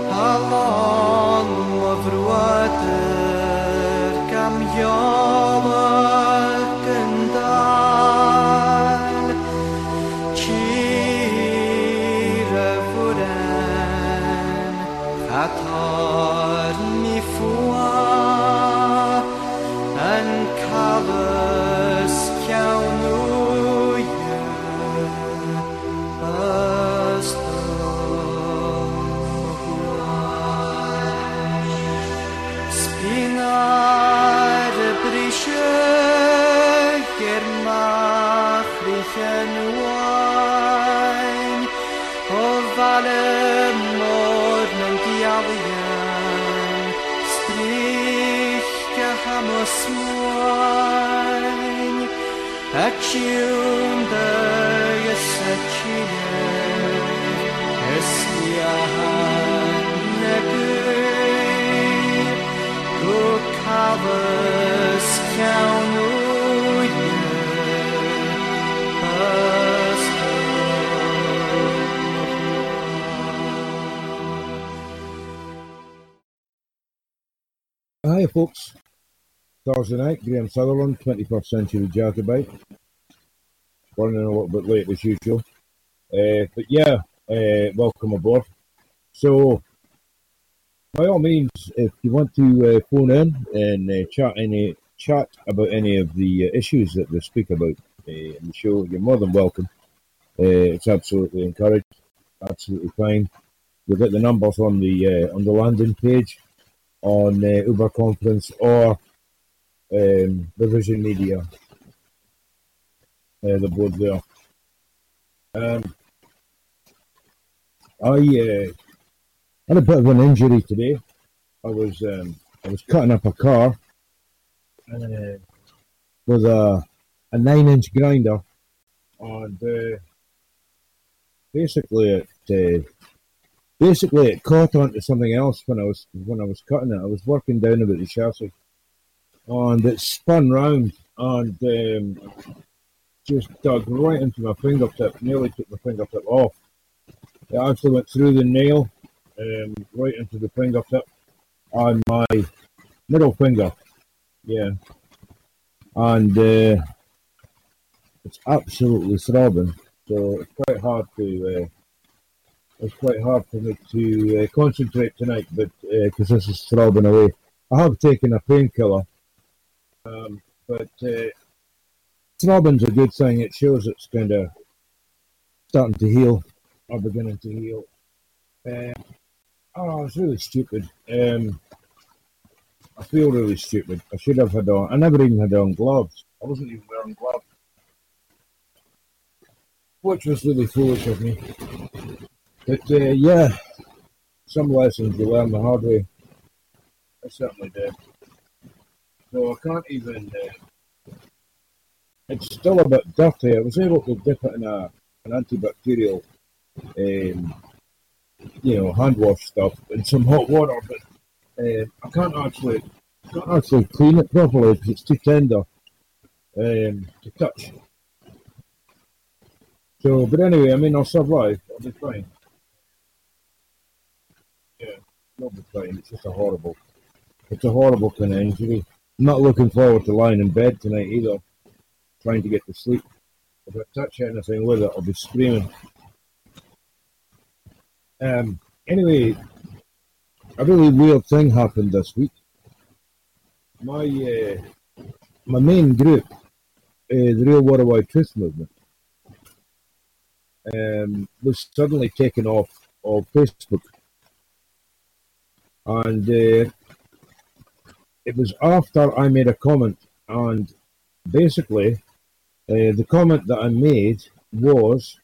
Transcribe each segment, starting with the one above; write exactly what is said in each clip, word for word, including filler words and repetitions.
Halon lyfrwydyr gamioleg yn dan Cyr y fwren Chator mi ffwa Yn cafys ciawn Smwain ac yw'n dy ysgydau ysgiahan negyd go cafys cawn Hi folks, Thursday night, Graham Sutherland, twenty-first Century Jacobite. Running a little bit late as usual. Uh, but yeah, uh, welcome aboard. So, by all means, if you want to uh, phone in and uh, chat any chat about any of the uh, issues that we speak about uh, in the show, you're more than welcome. Uh, it's absolutely encouraged, absolutely fine. We've got the numbers on the uh, on the landing page on uh, Uber Conference or Um, the Vision Media, uh, the board there. Um, I uh, had a bit of an injury today. I was um, I was cutting up a car uh, with a a nine-inch grinder, and uh, basically it uh, basically it caught onto something else when I was when I was cutting it. I was working down about the chassis. And it spun round and um, just dug right into my fingertip, nearly took my fingertip off. It actually went through the nail, um, right into the fingertip, and my middle finger, yeah. And uh, it's absolutely throbbing, so it's quite hard to, uh, it's quite hard for me to uh, concentrate tonight, but because uh, this is throbbing away. I have taken a painkiller. Um, but uh, throbbing's a good thing. It shows it's kind of starting to heal or beginning to heal. Uh, oh, it's really stupid. Um, I feel really stupid. I should have had on. I never even had on gloves. I wasn't even wearing gloves, which was really foolish of me. But uh, yeah, some lessons you learn the hard way. I certainly did. So I can't even, uh, it's still a bit dirty. I was able to dip it in a, an antibacterial, um, you know, hand wash stuff in some hot water, but uh, I can't actually, can't actually clean it properly because it's too tender um, to touch. So, but anyway, I mean, I'll survive. I'll be fine. Yeah, I'll be fine. It's just a horrible, it's a horrible kind of injury. I'm not looking forward to lying in bed tonight either, trying to get to sleep. If I touch anything with it, I'll be screaming. Um, anyway, a really weird thing happened this week. My uh, my main group, uh, the Real Worldwide Truth Movement, um, was suddenly taken off of Facebook. And uh, it was after I made a comment, and basically uh, the comment that I made was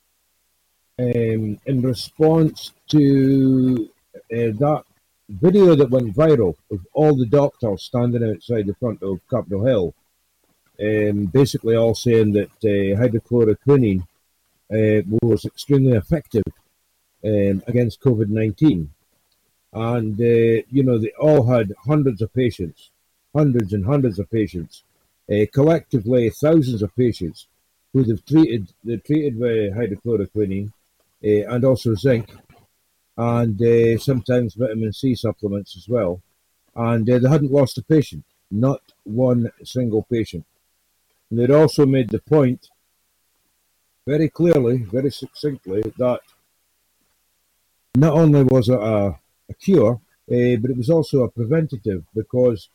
um, in response to uh, that video that went viral of all the doctors standing outside the front of Capitol Hill, um, basically all saying that uh, hydrochloroquine uh, was extremely effective um, against COVID nineteen. And, uh, you know, they all had hundreds of patients, hundreds and hundreds of patients, uh, collectively thousands of patients who they've treated, they're treated with hydrochloroquine uh, and also zinc. and uh, sometimes vitamin C supplements as well. And uh, they hadn't lost a patient, not one single patient. And they'd also made the point very clearly, very succinctly, that not only was it a, a cure, uh, but it was also a preventative, because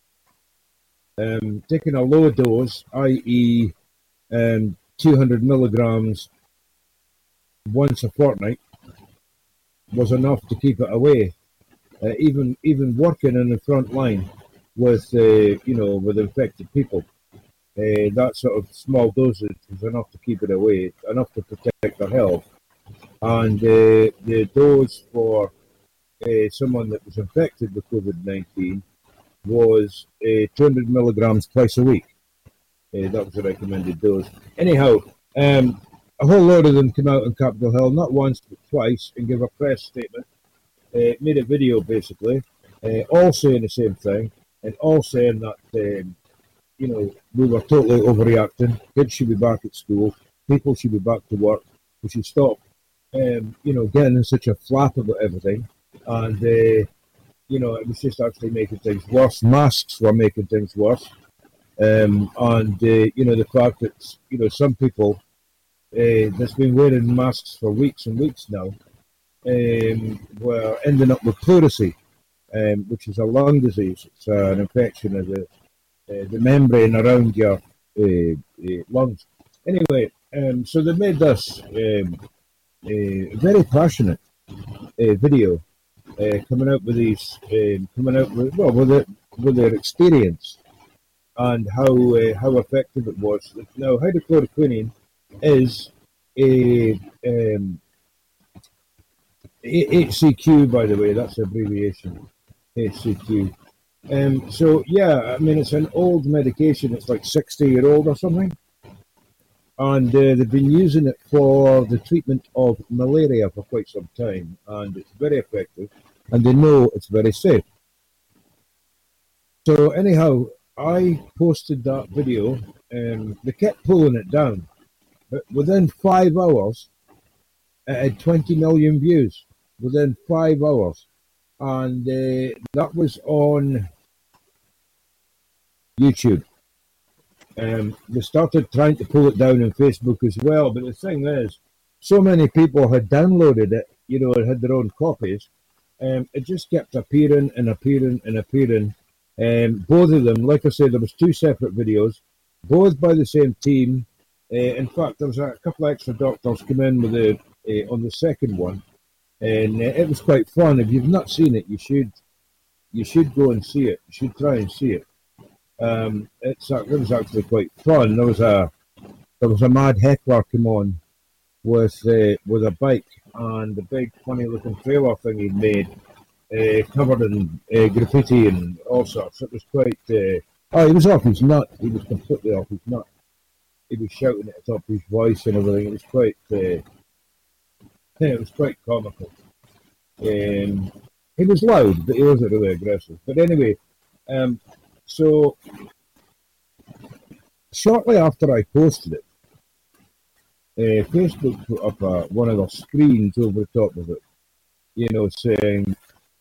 um, taking a low dose, that is um, two hundred milligrams once a fortnight, was enough to keep it away. Uh, even even working in the front line with uh, you know with infected people, uh, that sort of small dosage was enough to keep it away, enough to protect their health. And uh, the dose for uh, someone that was infected with COVID nineteen was uh, two hundred milligrams twice a week. Uh, that was the recommended dose. Anyhow, um, a whole load of them came out on Capitol Hill, not once but twice, and gave a press statement. Uh, made a video basically, uh, all saying the same thing, and all saying that um, you know we were totally overreacting. Kids should be back at school. People should be back to work. We should stop, um, you know, getting in such a flap about everything. And uh, you know, it was just actually making things worse. Masks were making things worse, um, and uh, you know the fact that you know some people uh, that's been wearing masks for weeks and weeks now. Um, were ending up with pleurisy, um, which is a lung disease. It's uh, an infection of the uh, the membrane around your uh, uh, lungs. Anyway, um, so they made this um, uh, very passionate uh, video, uh, coming out with these, um, coming out with well, with it, with their experience and how uh, how effective it was. Now, hydrochloroquine is a um, H C Q, by the way, that's the abbreviation, H C Q. Um, so, yeah, I mean, it's an old medication. It's like sixty-year-old or something. And uh, they've been using it for the treatment of malaria for quite some time. And it's very effective. And they know it's very safe. So, anyhow, I posted that video. Um, they kept pulling it down. But within five hours, it had twenty million views. Within five hours. And uh, that was on YouTube. Um, they started trying to pull it down on Facebook as well, but the thing is, so many people had downloaded it, you know, and had their own copies. Um, it just kept appearing and appearing and appearing. Um, both of them, like I said, there was two separate videos, both by the same team. Uh, in fact, there was a couple of extra doctors come in with the uh, on the second one. And uh, it was quite fun. If you've not seen it, you should you should go and see it. You should try and see it. Um, it's it was actually quite fun. There was a there was a mad heckler come on with uh, with a bike and a big funny looking trailer thing he'd made, uh, covered in uh, graffiti and all sorts. It was quite. Uh, oh, he was off his nut. He was completely off his nut. He was shouting at the top of his voice and everything. It was quite. Uh, It was quite comical. Um, he was loud, but he wasn't really aggressive. But anyway, um, so shortly after I posted it, uh, Facebook put up uh, one of the screens over the top of it, you know, saying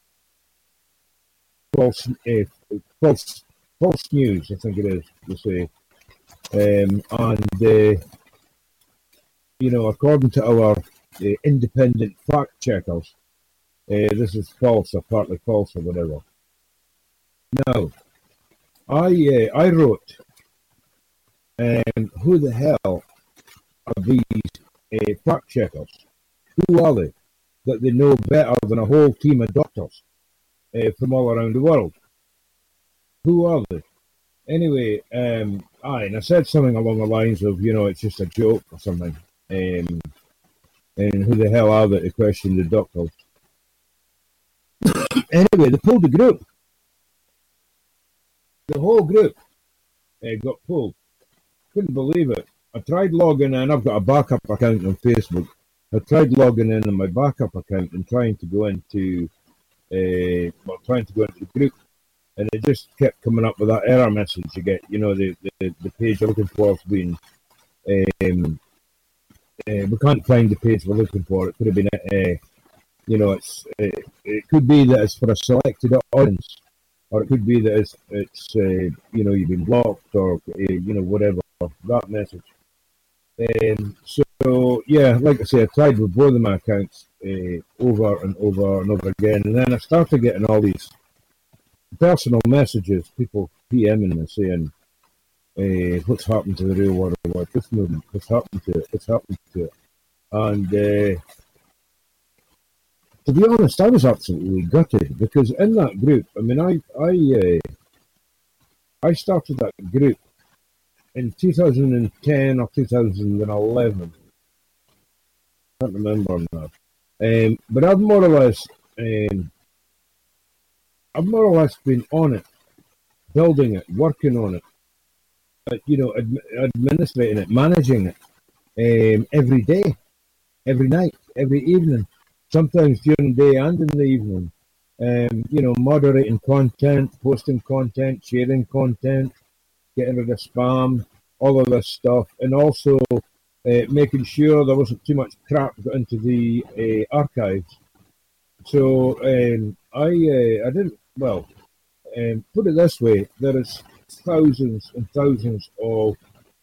false, uh, false, false news, I think it is, to say. Um, and, uh, you know, according to our Uh, independent fact checkers, uh, this is false or partly false or whatever. Now, I uh, I wrote, um, who the hell are these uh, fact checkers? Who are they that they know better than a whole team of doctors uh, from all around the world? Who are they? Anyway, um, aye, and I said something along the lines of, you know, it's just a joke or something. Um, And who the hell are they to question the doctors? Anyway, they pulled the group. The whole group uh, got pulled. Couldn't believe it. I tried logging in. I've got a backup account on Facebook. I tried logging in on my backup account and trying to go into, uh, well, trying to go into the group, and it just kept coming up with that error message you get. You know, the the, the page you're looking for has been. Um, Uh, we can't find the page we're looking for. It could have been uh, you know, it's it, it could be that it's for a selected audience, or it could be that it's it's uh, you know, you've been blocked, or uh, you know, whatever that message. Um, so yeah, like I say, I tried with both of my accounts uh, over and over and over again, and then I started getting all these personal messages, people PMing me saying, uh, "What's happened to the Real World War Truth movement? What's happened to it? What's happened to it?" And uh, to be honest, I was absolutely gutted, because in that group, I mean, I I uh, I started that group in two thousand ten or two thousand eleven. I can't remember now. Um, but I've more or less, um, I've more or less been on it, building it, working on it, uh, you know, ad- administrating it, managing it um, every day, every night, every evening, sometimes during the day and in the evening. Um, you know, moderating content, posting content, sharing content, getting rid of spam, all of this stuff, and also uh, making sure there wasn't too much crap got into the uh, archives. So um, I uh, I didn't, well, um, put it this way, there is thousands and thousands of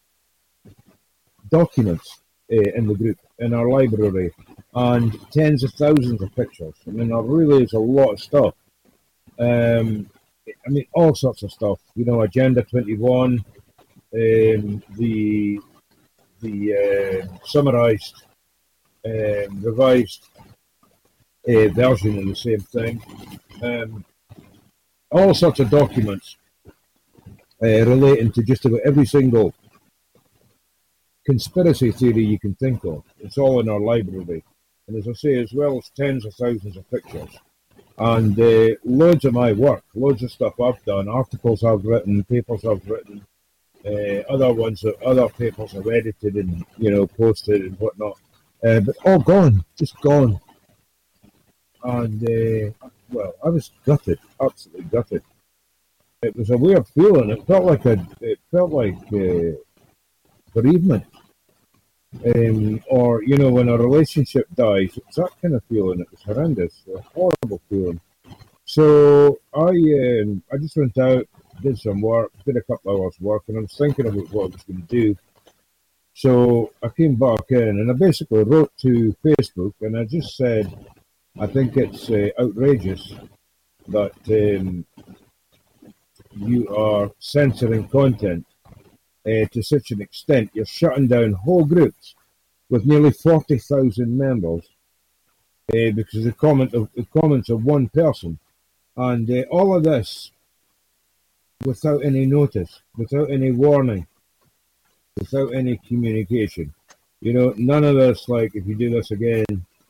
documents uh, in the group, in our library, and tens of thousands of pictures. I mean, there really is a lot of stuff. Um, I mean, all sorts of stuff. You know, Agenda twenty-one, um, the the uh, summarised, um, revised uh, version of the same thing. Um, all sorts of documents uh, relating to just about every single conspiracy theory you can think of. It's all in our library. And as I say, as well as tens of thousands of pictures. And uh, loads of my work, loads of stuff I've done, articles I've written, papers I've written, uh, other ones, that other papers I've edited and, you know, posted and whatnot. Uh, but all gone, just gone. And, uh, well, I was gutted, absolutely gutted. It was a weird feeling. It felt like a, it felt like uh, bereavement. Um, or, you know, when a relationship dies, it's that kind of feeling. It was horrendous, a horrible feeling. So I um, I just went out, did some work, did a couple of hours work, and I was thinking about what I was going to do. So I came back in, and I basically wrote to Facebook, and I just said, I think it's uh, outrageous that um, you are censoring content uh, to such an extent. You're shutting down whole groups with nearly forty thousand members uh, because of the, comment of, the comments of one person. And uh, all of this without any notice, without any warning, without any communication. You know, none of this, like, if you do this again,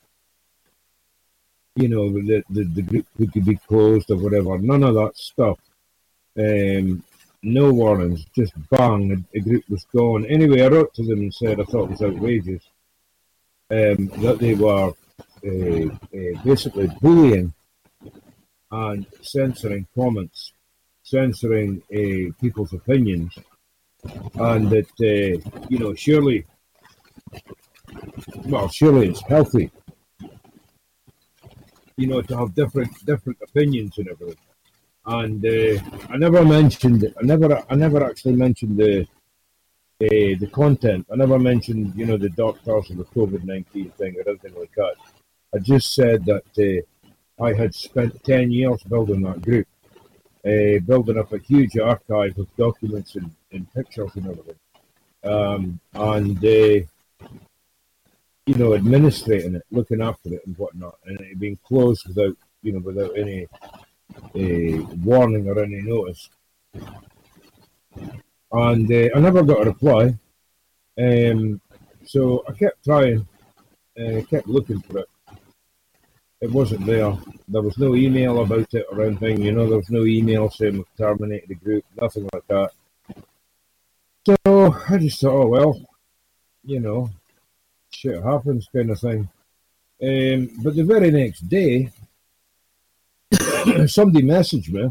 you know, the, the, the group could be closed or whatever. None of that stuff. Um, no warnings, just bang, the group was gone. Anyway, I wrote to them and said I thought it was outrageous um, that they were uh, uh, basically bullying and censoring comments, censoring uh, people's opinions, and that, uh, you know, surely, well, surely it's healthy, you know, to have different different opinions and everything. And uh, I never mentioned, I never, I never actually mentioned the uh, the content. I never mentioned, you know, the doctors and the COVID nineteen thing or anything like that. I just said that uh, I had spent ten years building that group, uh, building up a huge archive of documents and, and pictures and everything, um, and uh, you know, administrating it, looking after it and whatnot, and it being closed without, you know, without any uh, warning or any notice. And uh, I never got a reply, um, so I kept trying, uh, kept looking for it. It wasn't there. There was no email about it or anything, you know, there was no email saying we've terminated the group, nothing like that. So I just thought, oh well, you know, shit happens kind of thing. Um, but the very next day, somebody messaged me,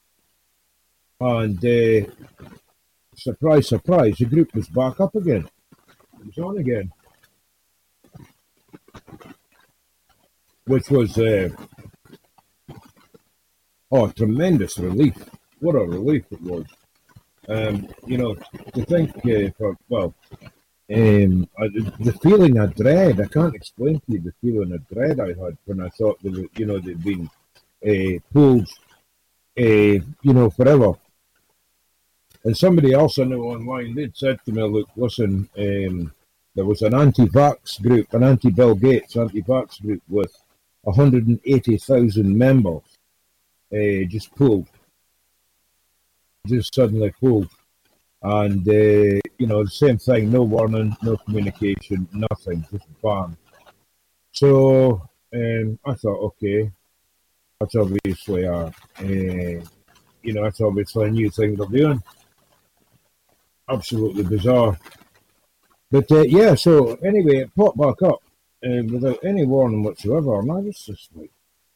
and uh, surprise, surprise, the group was back up again. It was on again. which was uh, oh, tremendous relief. What a relief it was. Um, you know, to think, uh, for, well, um, I, the feeling of dread, I can't explain to you the feeling of dread I had when I thought, they were, you know, they'd been uh, pulled, uh, you know, forever. And somebody else I know online, they'd said to me, look, listen, um, there was an anti-vax group, an anti-Bill Gates anti-vax group with one hundred eighty thousand members, uh, just pulled. Just suddenly pulled. And, uh, you know, the same thing, no warning, no communication, nothing, just bam. So um, I thought, okay, that's obviously a, uh, you know, that's obviously a new thing they're doing. Absolutely bizarre. But uh, yeah, so anyway, it popped back up um, without any warning whatsoever, and I was just like,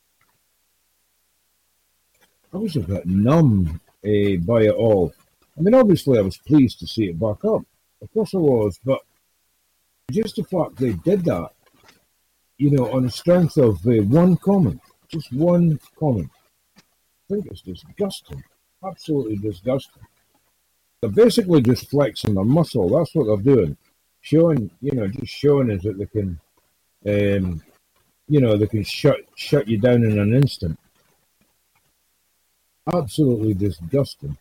I was a bit numb uh, by it all. I mean, obviously, I was pleased to see it back up. Of course I was, but just the fact they did that, you know, on the strength of uh, one comment, just one comment, I think it's disgusting, absolutely disgusting. They're basically just flexing their muscle. That's what they're doing. Showing, you know, just showing us that they can, um, you know, they can shut shut you down in an instant. Absolutely disgusting.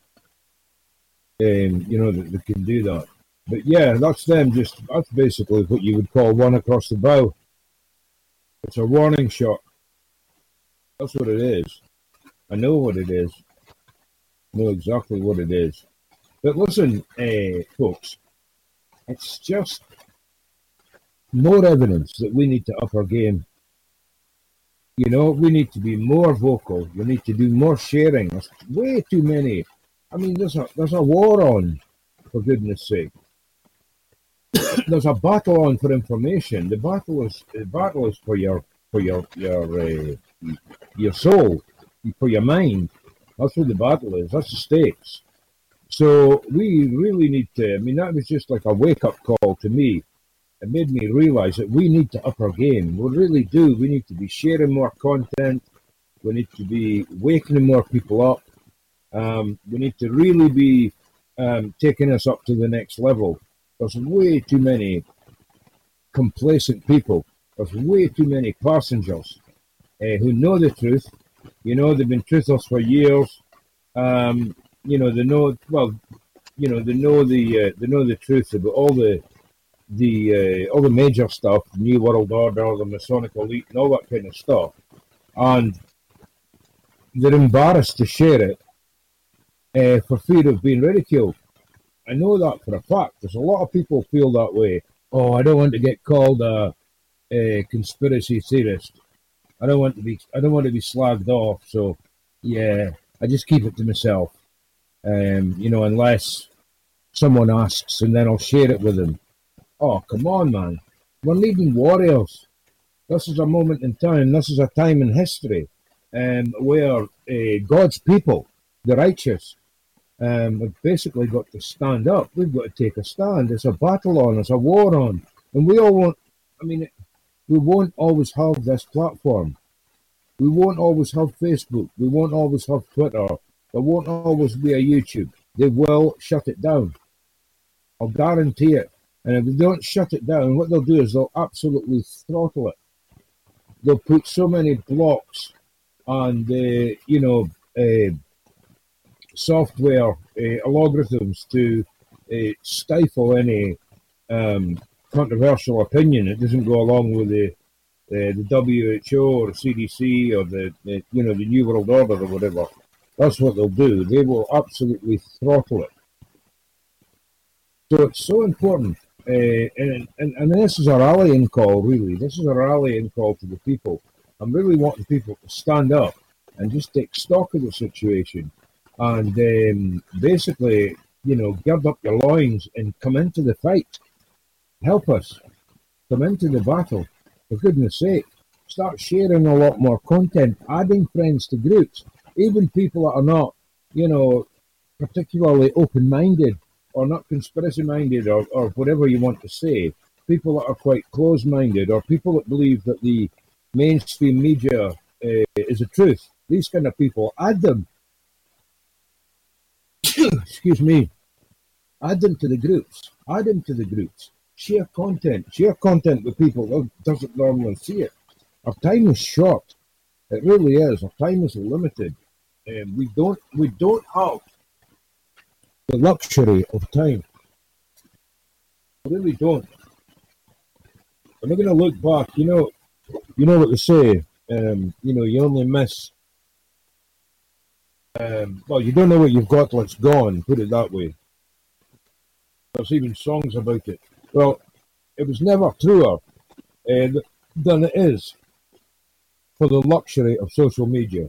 Um, you know, that they can do that. But yeah, that's them just, that's basically what you would call one across the bow. It's a warning shot. That's what it is. I know what it is. I know exactly what it is. But listen, uh, folks, it's just more evidence that we need to up our game. You know, we need to be more vocal. We need to do more sharing. There's way too many. I mean, there's a there's a war on, for goodness sake. There's a battle on for information. The battle is the battle is for your for your your uh, your soul, for your mind. That's what the battle is. That's the stakes. So we really need to, I mean, that was just like a wake-up call to me. It made me realize that we need to up our game. We really do. We need to be sharing more content. We need to be waking more people up. Um, we need to really be um, taking us up to the next level. There's way too many complacent people. There's way too many passengers uh, who know the truth. You know, they've been truthless for years. Um, you know, they know, well, you know, they know the uh, they know the truth about all the the uh, all the major stuff, the New World Order, the Masonic elite, and all that kind of stuff, and they're embarrassed to share it uh, for fear of being ridiculed. I know that for a fact. There's a lot of people feel that way. Oh, I don't want to get called a, a conspiracy theorist. I don't want to be. I don't want to be slagged off. So, yeah, I just keep it to myself. Um, you know, unless someone asks, and then I'll share it with them. Oh, come on, man. We're leading warriors. This is a moment in time. This is a time in history um, where uh, God's people, the righteous, um, have basically got to stand up. We've got to take a stand. There's a battle on. There's a war on. And we all want, I mean, we won't always have this platform. We won't always have Facebook. We won't always have Twitter. There won't always be a YouTube. They will shut it down. I'll guarantee it. And if they don't shut it down, what they'll do is they'll absolutely throttle it. They'll put so many blocks and, uh, you know, uh, software uh, algorithms to uh, stifle any um, controversial opinion. It doesn't go along with the uh, the W H O or the C D C or the, the you know the New World Order or whatever. That's what they'll do. They will absolutely throttle it. So it's so important. Uh, and, and, and this is a rallying call, really. This is a rallying call to the people. I'm really wanting people to stand up and just take stock of the situation and um, basically, you know, gird up your loins and come into the fight. Help us. Come into the battle. For goodness sake. Start sharing a lot more content, adding friends to groups. Even people that are not, you know, particularly open-minded or not conspiracy-minded or, or whatever you want to say, people that are quite close-minded or people that believe that the mainstream media uh, is the truth. These kind of people, add them, excuse me, add them to the groups, add them to the groups, share content, share content with people that doesn't normally see it. Our time is short. It really is. Our time is limited. And we don't, we don't have the luxury of time. We really don't. I'm not going to look back. You know, you know what they say. Um, you know, you only miss. Um, well, you don't know what you've got till it's gone. Put it that way. There's even songs about it. Well, it was never truer uh, than it is for the luxury of social media.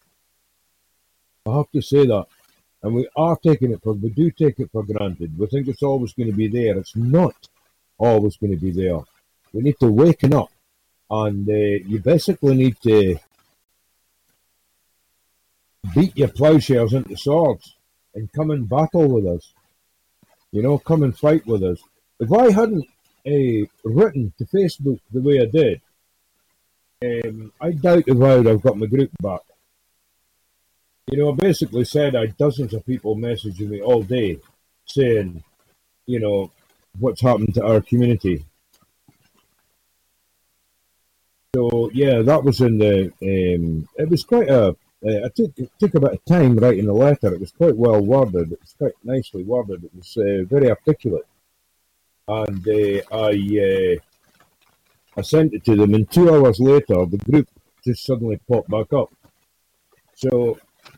I have to say that. And we are taking it for, we do take it for granted. We think it's always going to be there. It's not always going to be there. We need to waken up. And uh, you basically need to beat your plowshares into swords and come and battle with us. You know, come and fight with us. If I hadn't uh, written to Facebook the way I did, um, I doubt if I would have got my group back. You know, I basically said I had dozens of people messaging me all day saying, you know, what's happened to our community. So, yeah, that was in the, um, it was quite a, uh, I took, it took a bit of time writing the letter. It was quite well worded. It was quite nicely worded. It was uh, very articulate. And uh, I, uh, I sent it to them, and two hours later, the group just suddenly popped back up. So,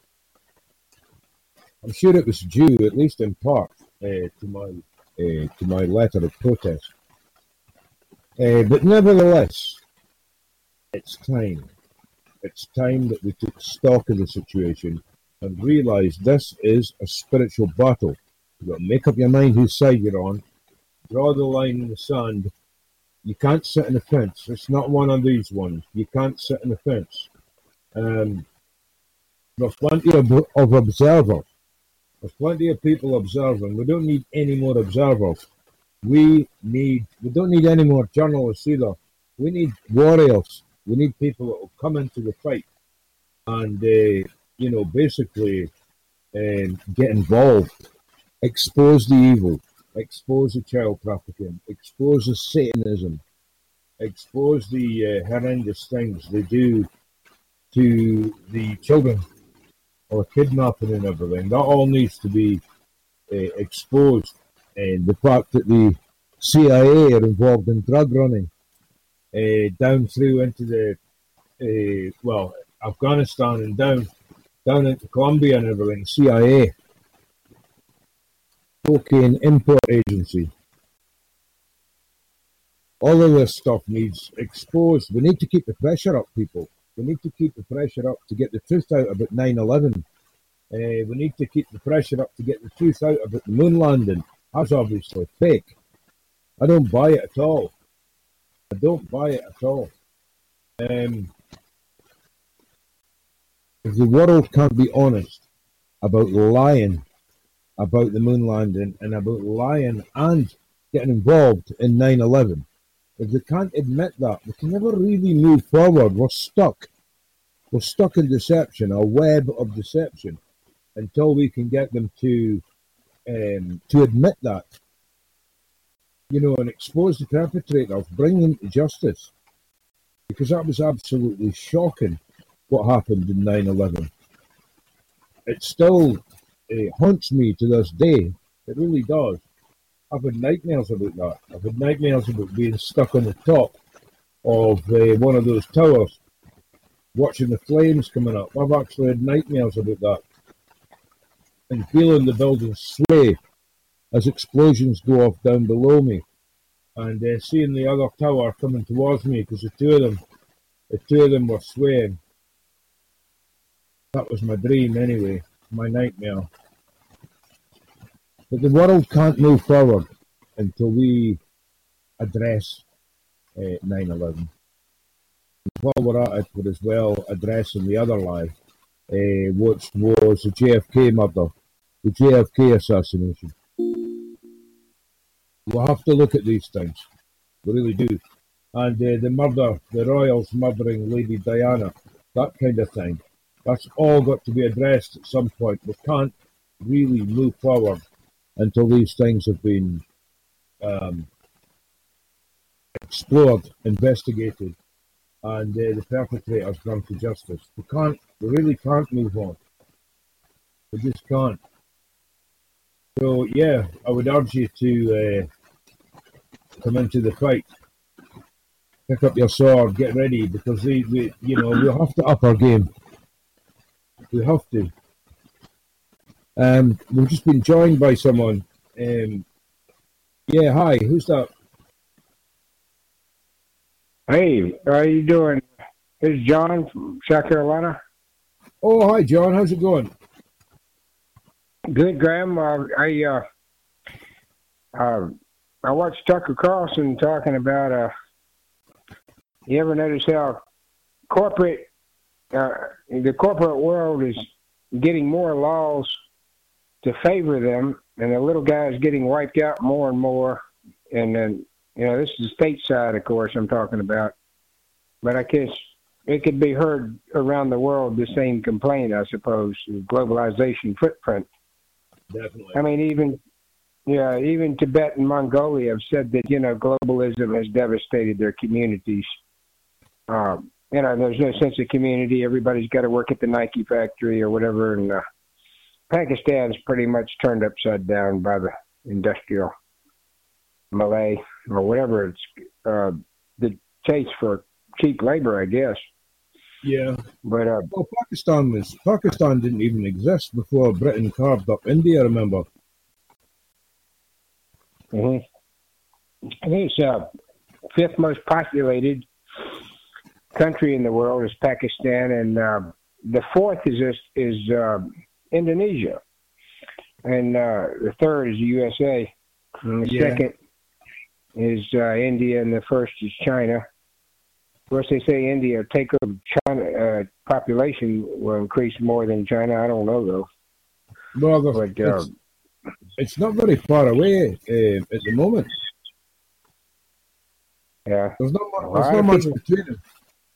I'm sure it was due, at least in part, uh, to my uh, to my letter of protest. Uh, but nevertheless, it's time. It's time that we took stock of the situation and realised this is a spiritual battle. You've got to make up your mind whose side you're on, draw the line in the sand. You can't sit in the fence. It's not one of these ones. You can't sit in the fence. Um, there's plenty of, of observers. There's plenty of people observing. We don't need any more observers. We need, we don't need any more journalists either. We need warriors. We need people that will come into the fight and, uh, you know, basically um, get involved, expose the evil, expose the child trafficking, expose the Satanism, expose the uh, horrendous things they do to the children, or kidnapping and everything. That all needs to be uh, exposed. And the fact that the C I A are involved in drug running uh, down through into the, uh, well, Afghanistan and down down into Colombia and everything, C I A, cocaine import agency. All of this stuff needs exposed. We need to keep the pressure up, people. We need to keep the pressure up to get the truth out about nine eleven. Uh, we need to keep the pressure up to get the truth out about the moon landing. That's obviously fake. I don't buy it at all. I don't buy it at all. Um, if the world can't be honest about lying about the moon landing and about lying and getting involved in nine eleven, if they can't admit that, we can never really move forward. We're stuck. We're stuck in deception, a web of deception, until we can get them to um, to admit that, you know, and expose the perpetrators, bring them to justice. Because that was absolutely shocking, what happened in nine eleven. It still uh, haunts me to this day. It really does. I've had nightmares about that. I've had nightmares about being stuck on the top of uh, one of those towers, watching the flames coming up. I've actually had nightmares about that. And feeling the building sway as explosions go off down below me. And uh, seeing the other tower coming towards me, because the two of them, the two of them were swaying. That was my dream anyway, my nightmare. But the world can't move forward until we address uh, nine eleven. While we're at it, we're as well addressing the other lie, uh, which was the J F K murder, the J F K assassination. We'll have to look at these things. We really do. and uh, the murder, the royals murdering Lady Diana, that kind of thing. That's all got to be addressed at some point. We can't really move forward until these things have been um, explored, investigated, and uh, the perpetrators brought to justice. We can't, we really can't move on. We just can't. So yeah, I would urge you to uh, come into the fight. Pick up your sword, get ready, because we, we, you know, we'll have to up our game. We have to. Um, we've just been joined by someone. Um, yeah, hi, who's that? Hey, how are you doing? This is John from South Carolina. Oh, hi, John. How's it going? Good, Graham. Uh, I uh, uh, I watched Tucker Carlson talking about. Uh, you ever notice how corporate uh, the corporate world is getting more laws to favor them, and the little guy is getting wiped out more and more. And then, you know, this is the stateside, of course, I'm talking about. But I guess it could be heard around the world, the same complaint, I suppose, the globalization footprint. Definitely. I mean, even, yeah, even Tibet and Mongolia have said that, you know, globalism has devastated their communities. Um, you know, there's no sense of community. Everybody's got to work at the Nike factory or whatever. And uh, Pakistan's pretty much turned upside down by the industrial Malay or whatever. It's uh, the chase for cheap labor, I guess. Yeah. But uh, well, Pakistan was Pakistan didn't even exist before Britain carved up India. Remember? Mm-hmm. I think it's uh, fifth most populated country in the world is Pakistan, and uh, the fourth is is uh, Indonesia, and uh, the third is the U S A, and the Yeah. second is uh, India, and the first is China. Of course, they say India take over China uh, population will increase more than China. I don't know though. Well, the, But, uh, it's, it's not very far away uh, at the moment. Yeah, There's not, mu- A there's lot not of much people- between them.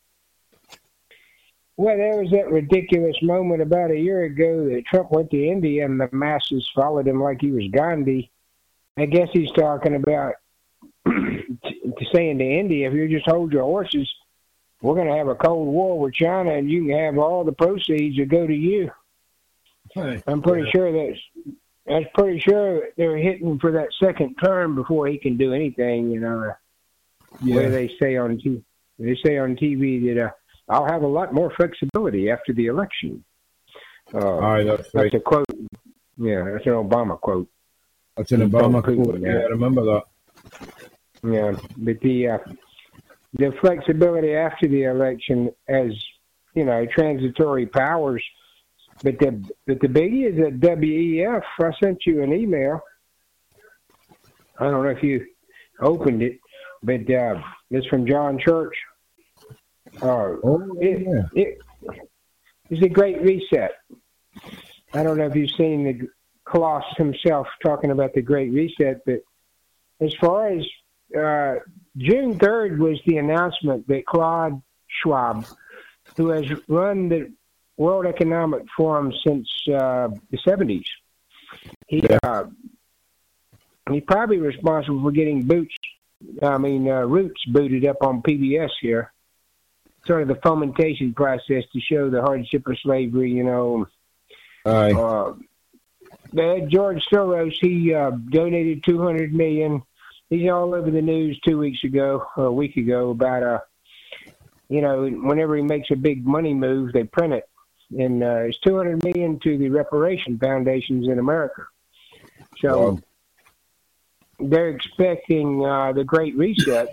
Well, there was that ridiculous moment about a year ago that Trump went to India and the masses followed him like he was Gandhi. I guess he's talking about to saying to India, if you just hold your horses, we're going to have a Cold War with China and you can have all the proceeds that go to you. Hey, I'm pretty yeah. sure that's, that's pretty sure they're hitting for that second term before he can do anything, you know. Yeah. Where they say on T V, they say on T V that uh, I'll have a lot more flexibility after the election. Uh, Aye, that's right. that's a quote. Yeah, that's an Obama quote. That's an He Obama told people quote. that. Yeah, I remember that. Yeah, but the uh, the flexibility after the election as, you know, transitory powers. But the but the biggie is that W E F. I sent you an email. I don't know if you opened it, but uh, it's from John Church. Uh, Oh, it, yeah. it, it's a great reset. I don't know if you've seen the Kloss himself talking about the Great Reset, but as far as uh, June third was the announcement that Claude Schwab, who has run the World Economic Forum since uh, the seventies, he uh, he's probably responsible for getting boots, I mean uh, roots booted up on P B S here. Sort of the fomentation process to show the hardship of slavery, you know. Aye. Uh, but George Soros, he uh, donated two hundred million dollars. He's all over the news two weeks ago, or a week ago, about, uh, you know, whenever he makes a big money move, they print it. And uh, it's two hundred million dollars to the reparation foundations in America. So Wow. they're expecting uh, the Great Reset.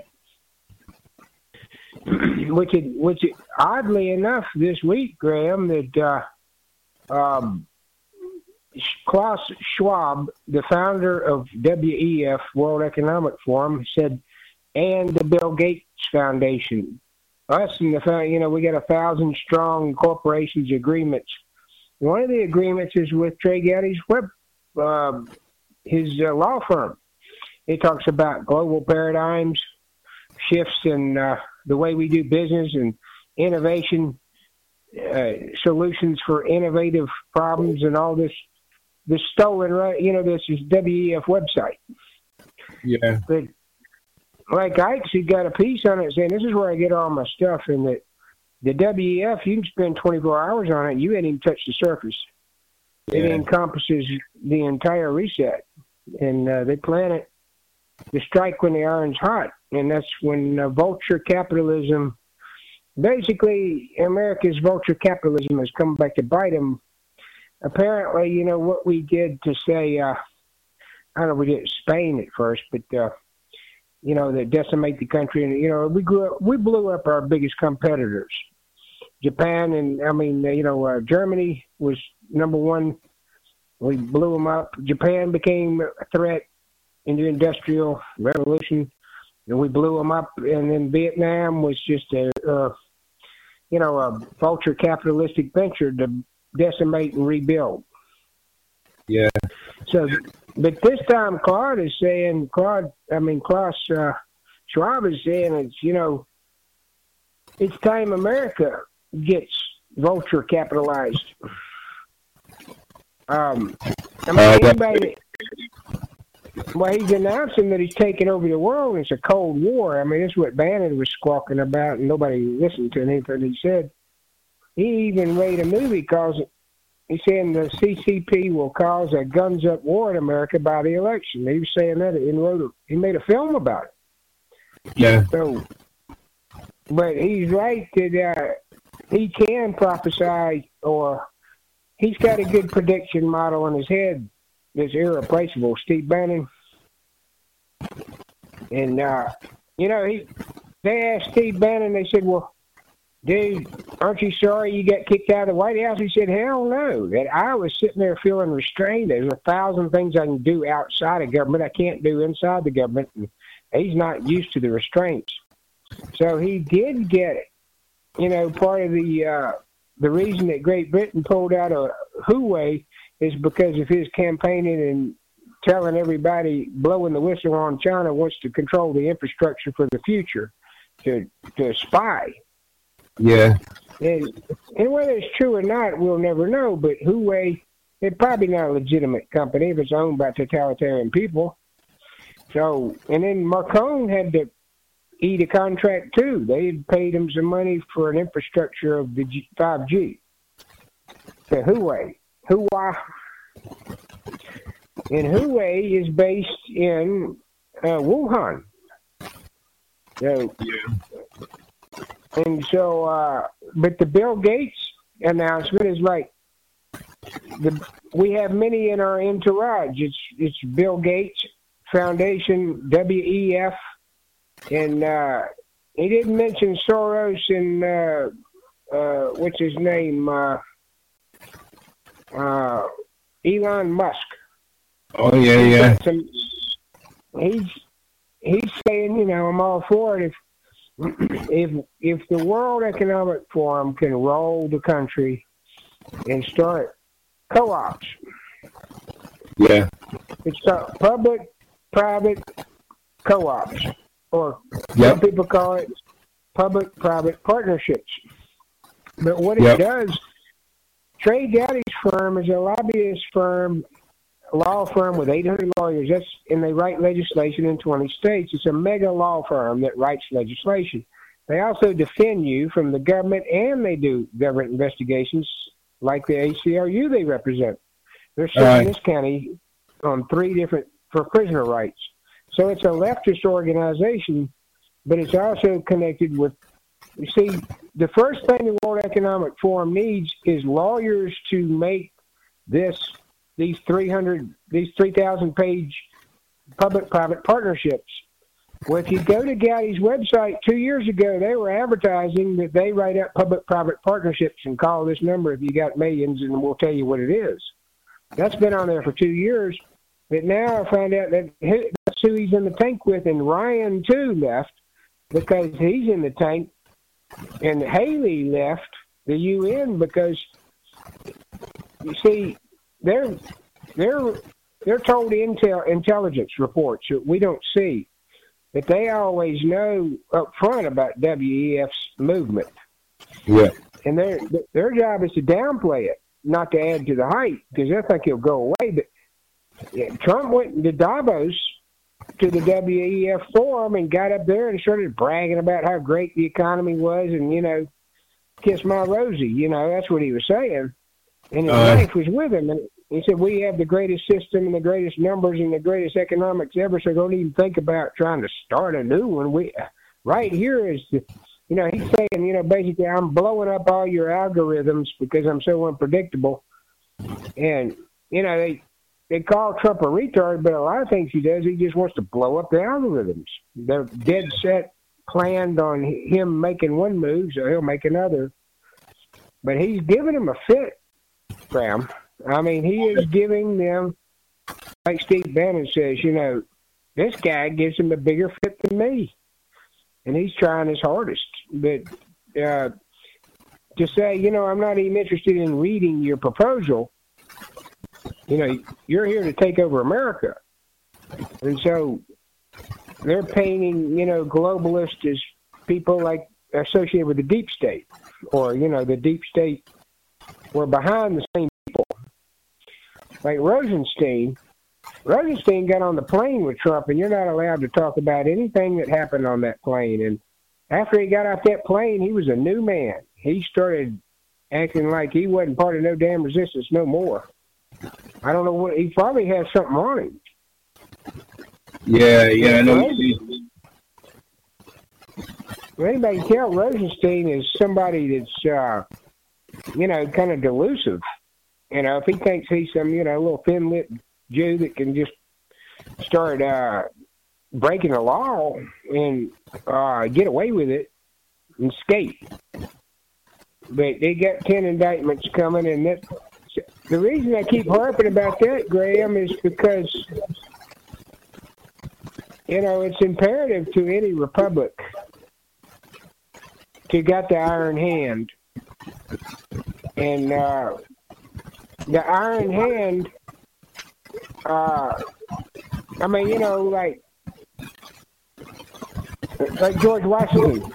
Which, it, which it, oddly enough, this week, Graham, that uh, um, Klaus Schwab, the founder of W E F, World Economic Forum, said, and the Bill Gates Foundation, us and the, you know, we got a thousand strong corporations agreements. One of the agreements is with Trey Gowdy's web, uh, his uh, law firm. It talks about global paradigms, shifts in uh, the way we do business and innovation, uh, solutions for innovative problems, and all this. This stolen, right? You know, this is W E F website. Yeah. But like Ike's, he got a piece on it saying, this is where I get all my stuff. And that the W E F, you can spend twenty-four hours on it, and you ain't even touched the surface. Yeah. It encompasses the entire reset. And uh, they plan it to strike when the iron's hot. And that's when uh, vulture capitalism, basically America's vulture capitalism has come back to bite them. Apparently, you know, what we did to say, uh, I don't know, we did Spain at first, but, uh, you know, that decimate the country. And, you know, we grew up, we blew up our biggest competitors. Japan and, I mean, you know, uh, Germany was number one. We blew them up. Japan became a threat in the Industrial Revolution, and we blew them up. And then Vietnam was just a, uh, you know, a vulture capitalistic venture to decimate and rebuild. Yeah. So, but this time Claude is saying, Claude, I mean, Klaus uh, Schwab is saying it's, you know, it's time America gets vulture capitalized. Um, I mean, uh, anybody, well, he's announcing that he's taking over the world. It's a Cold War. I mean, that's what Bannon was squawking about, and nobody listened to anything he said. He even made a movie called, he's saying the C C P will cause a guns up war in America by the election. He was saying that and wrote a, he made a film about it. Yeah. So, but he's right that uh, he can prophesy, or he's got a good prediction model in his head that's irreplaceable, Steve Bannon. And, uh, you know, he they asked Steve Bannon, they said, well, dude, aren't you sorry you got kicked out of the White House? He said, hell no. That I was sitting there feeling restrained. There's a thousand things I can do outside of government I can't do inside the government. And he's not used to the restraints. So he did get it. You know, part of the uh, the reason that Great Britain pulled out of Huawei is because of his campaigning and telling everybody, blowing the whistle on China wants to control the infrastructure for the future to to spy. Yeah. And, and whether it's true or not, we'll never know. But Huawei, it's probably not a legitimate company if it's owned by totalitarian people. So, and then Macron had to eat a contract too. They had paid him some money for an infrastructure of the five G. The Huawei. Huawei. And Huawei is based in uh, Wuhan. So, yeah. And so, uh, but the Bill Gates announcement is like, the, we have many in our entourage. It's it's Bill Gates Foundation, W E F, and uh, he didn't mention Soros and uh, uh, what's his name, uh, uh, Elon Musk. Oh yeah, yeah. Some, he's he's saying, you know, I'm all for it if. If if the World Economic Forum can roll the country and start co-ops, yeah, it's public-private co-ops, or yep. some people call it public-private partnerships. But what it yep. does, Trey Gowdy's firm is a lobbyist firm, a law firm with eight hundred lawyers. That's and they write legislation in twenty states. It's a mega law firm that writes legislation. They also defend you from the government, and they do government investigations like the A C L U they represent. They're suing right. this county on three different for prisoner rights. So it's a leftist organization, but it's also connected with. You see, the first thing the World Economic Forum needs is lawyers to make this. These three hundred, these three thousand page public-private partnerships. Well, if you go to Gowdy's website two years ago, they were advertising that they write up public-private partnerships and call this number if you got millions, and we'll tell you what it is. That's been on there for two years. But now I find out that that's who he's in the tank with, and Ryan too left because he's in the tank, and Haley left the U N because you see. They're they're they're told intel intelligence reports that we don't see, but they always know up front about W E F's movement. Yeah. And their their job is to downplay it, not to add to the hype, because they think it'll go away. But yeah, Trump went to Davos to the W E F forum and got up there and started bragging about how great the economy was, and you know, kiss my Rosie. You know, that's what he was saying. And his Uh, wife was with him, and he said, "We have the greatest system and the greatest numbers and the greatest economics ever. So don't even think about trying to start a new one. We right here is the." You know, he's saying, you know, basically, I'm blowing up all your algorithms because I'm so unpredictable. And, you know, they they call Trump a retard, but a lot of things he does, he just wants to blow up the algorithms. They're dead set, planned on him making one move, so he'll make another. But he's giving them a fit, Graham. I mean, he is giving them, like Steve Bannon says, you know, this guy gives him a bigger fit than me. And he's trying his hardest. But uh, to say, you know, I'm not even interested in reading your proposal, you know, you're here to take over America. And so they're painting, you know, globalists as people like associated with the deep state. Or, you know, the deep state were behind the same people. Like Rosenstein. Rosenstein got on the plane with Trump, and you're not allowed to talk about anything that happened on that plane. And after he got off that plane, he was a new man. He started acting like he wasn't part of no damn resistance no more. I don't know what, he probably has something on him. Yeah, yeah, I know. Well, anybody can tell Rosenstein is somebody that's, uh, you know, kind of delusive. You know, if he thinks he's some, you know, little thin-lipped Jew that can just start uh, breaking the law and uh, get away with it and skate. But they got ten indictments coming, and that the reason I keep harping about that, Graham, is because, you know, it's imperative to any republic to got the iron hand. And uh, the iron hand, uh, I mean, you know, like, like George Washington.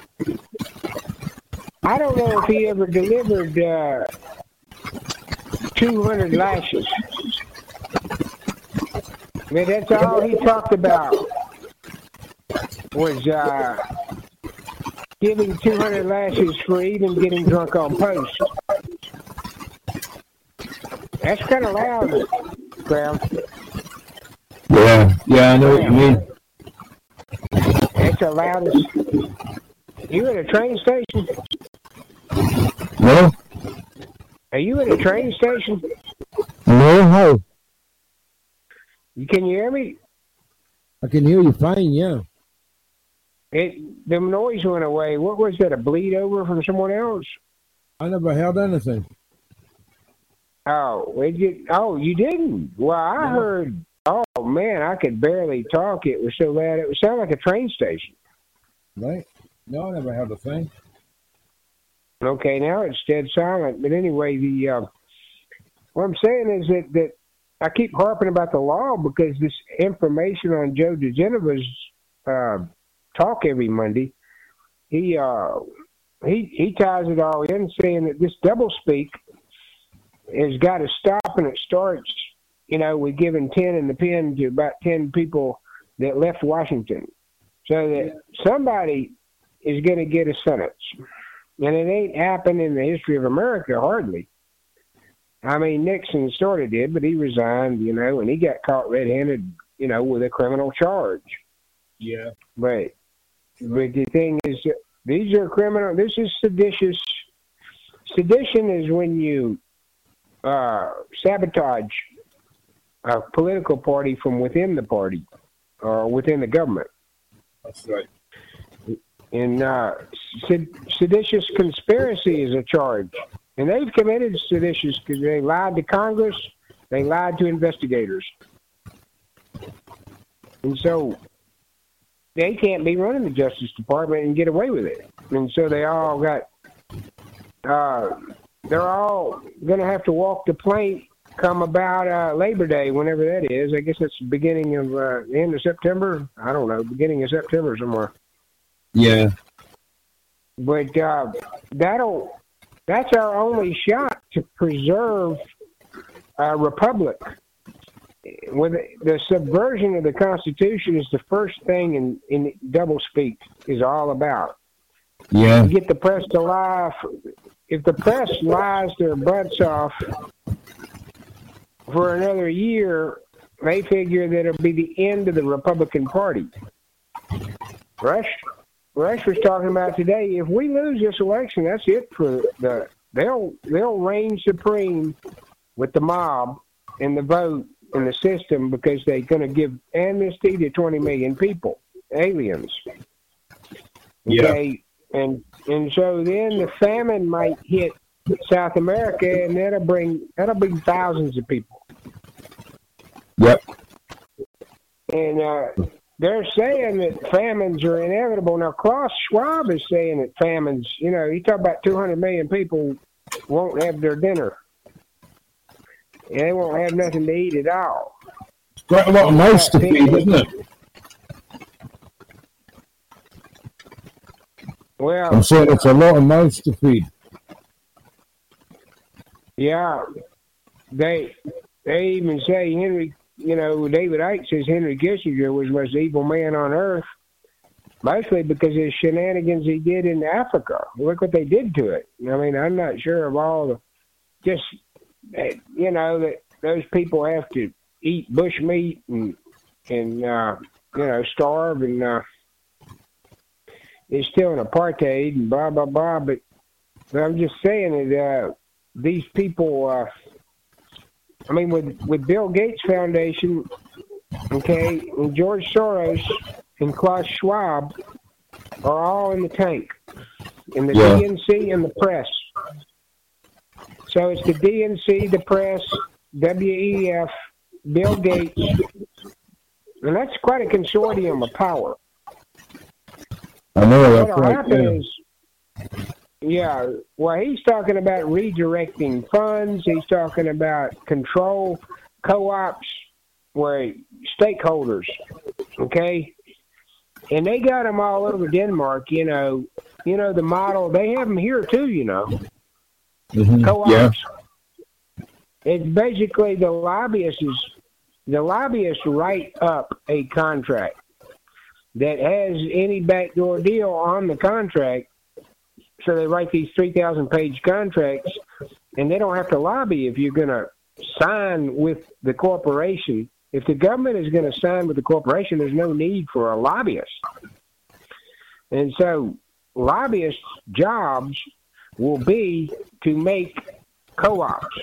I don't know if he ever delivered uh, two hundred lashes. I mean, that's all he talked about was uh, giving two hundred lashes for even getting drunk on post. That's kind of loud, Graham. Yeah, yeah, I know what you mean. That's the loudest. You at a train station? No? Are you at a train station? No, how? Can you hear me? I can hear you fine, yeah. It the noise went away. What was that? A bleed over from someone else? I never heard anything. Oh, it you, oh, you didn't? Well, I No. heard. Oh man, I could barely talk. It was so loud. It would sound like a train station. Right? No, I never heard a thing. Okay, now it's dead silent. But anyway, the uh, what I'm saying is that that I keep harping about the law because this information on Joe DeGeneva's uh, talk every Monday, he uh, he he ties it all in, saying that this doublespeak has got to stop, and it starts, you know, with giving ten in the pen to about ten people that left Washington, so that somebody is going to get a sentence. And it ain't happened in the history of America, hardly. I mean, Nixon sort of did, but he resigned, you know, and he got caught red-handed, you know, with a criminal charge. Yeah. But, but the thing is, these are criminal. This is seditious. Sedition is when you uh, sabotage a political party from within the party or within the government. That's right. And uh, sed- seditious conspiracy is a charge. And they've committed seditious because they lied to Congress, they lied to investigators. And so they can't be running the Justice Department and get away with it. And so they all got, uh, they're all going to have to walk the plank come about uh, Labor Day, whenever that is. I guess it's the beginning of uh, the end of September. I don't know, beginning of September somewhere. Yeah. But uh, that'll that's our only shot to preserve a republic. With the subversion of the Constitution is the first thing in, in doublespeak is all about. Yeah. You get the press to lie. If the press lies their butts off for another year, they figure that it'll be the end of the Republican Party. Rush, Rush was talking about today. If we lose this election, that's it for the. They'll they'll reign supreme with the mob and the vote and the system because they're going to give amnesty to twenty million people, aliens. Okay? Yeah. And and so then the famine might hit South America, and that'll bring that'll bring thousands of people. Yep. And uh, they're saying that famines are inevitable. Now, Klaus Schwab is saying that famines, you know, he talked about two hundred million people won't have their dinner. And they won't have nothing to eat at all. It's quite a lot of mouths to feed, isn't it? Well, I'm saying it's a lot of mouths to feed. Yeah, they they even say Henry, you know, David Icke says Henry Kissinger was the most evil man on earth, mostly because of the shenanigans he did in Africa. Look what they did to it. I mean, I'm not sure of all the, just, you know, that those people have to eat bush meat and, and uh, you know, starve and uh, it's still an apartheid and blah, blah, blah. But, but I'm just saying that uh, these people, uh, I mean, with, with Bill Gates Foundation, okay, and George Soros and Klaus Schwab are all in the tank, in the Yeah. D N C and the press. So it's the D N C, the press, W E F, Bill Gates, and that's quite a consortium of power. I know that's What'll right. happen Yeah. is, yeah, well, he's talking about redirecting funds. He's talking about control, co-ops, where stakeholders, okay? And they got them all over Denmark, you know. You know, the model, they have them here too, you know. Mhm. Co-ops. Yeah. It's basically the lobbyists, the lobbyists write up a contract that has any backdoor deal on the contract. So they write these three thousand page contracts, and they don't have to lobby if you're going to sign with the corporation. If the government is going to sign with the corporation, there's no need for a lobbyist. And so lobbyists' jobs will be to make co-ops.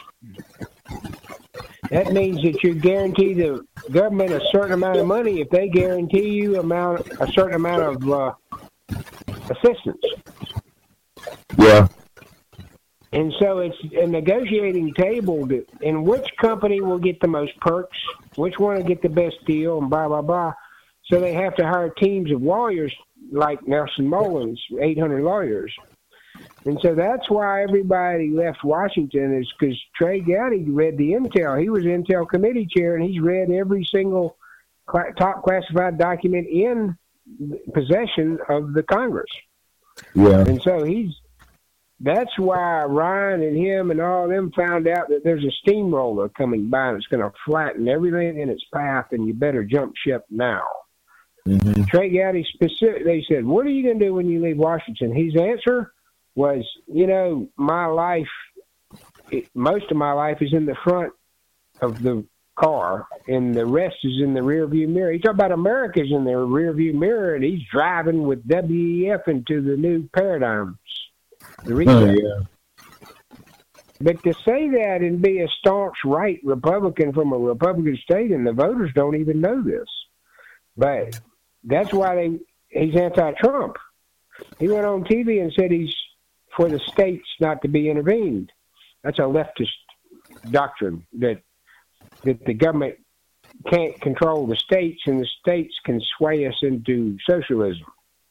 That means that you guarantee the government a certain amount of money if they guarantee you amount a certain amount of uh, assistance. Yeah. And so it's a negotiating table, that, and which company will get the most perks, which one will get the best deal, and blah, blah, blah. So they have to hire teams of lawyers like Nelson Mullins, eight hundred lawyers. And so that's why everybody left Washington, is because Trey Gowdy read the Intel. He was Intel committee chair, and he's read every single cl- top classified document in possession of the Congress. Yeah. And so he's, that's why Ryan and him and all of them found out that there's a steamroller coming by and it's going to flatten everything in its path, and you better jump ship now. Mm-hmm. Trey Gowdy specific, they said, what are you going to do when you leave Washington? His answer was, you know, my life, it, most of my life is in the front of the car, and the rest is in the rear view mirror. He talked about America's in the rear view mirror, and he's driving with W E F into the new paradigms. The reset. Oh, yeah. But to say that and be a staunch right Republican from a Republican state, and the voters don't even know this. But that's why they he's anti-Trump. He went on T V and said he's for the states not to be intervened. That's a leftist doctrine, that that the government can't control the states and the states can sway us into socialism.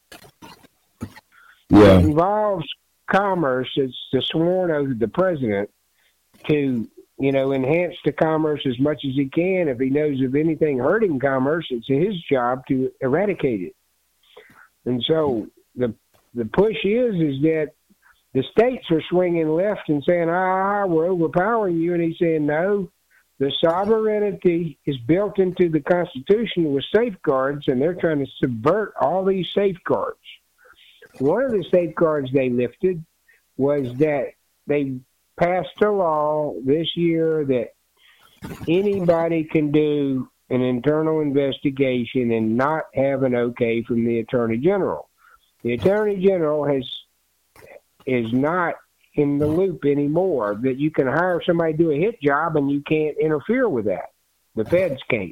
Yeah. It involves commerce. It's the sworn oath of the president to you know, enhance the commerce as much as he can. If he knows of anything hurting commerce, it's his job to eradicate it. And so the the push is is that the states are swinging left and saying, ah, we're overpowering you. And he's saying, no, the sovereignty is built into the Constitution with safeguards, and they're trying to subvert all these safeguards. One of the safeguards they lifted was that they passed a law this year that anybody can do an internal investigation and not have an okay from the Attorney General. The Attorney General has is not in the loop anymore, that you can hire somebody to do a hit job and you can't interfere with that. The feds can't.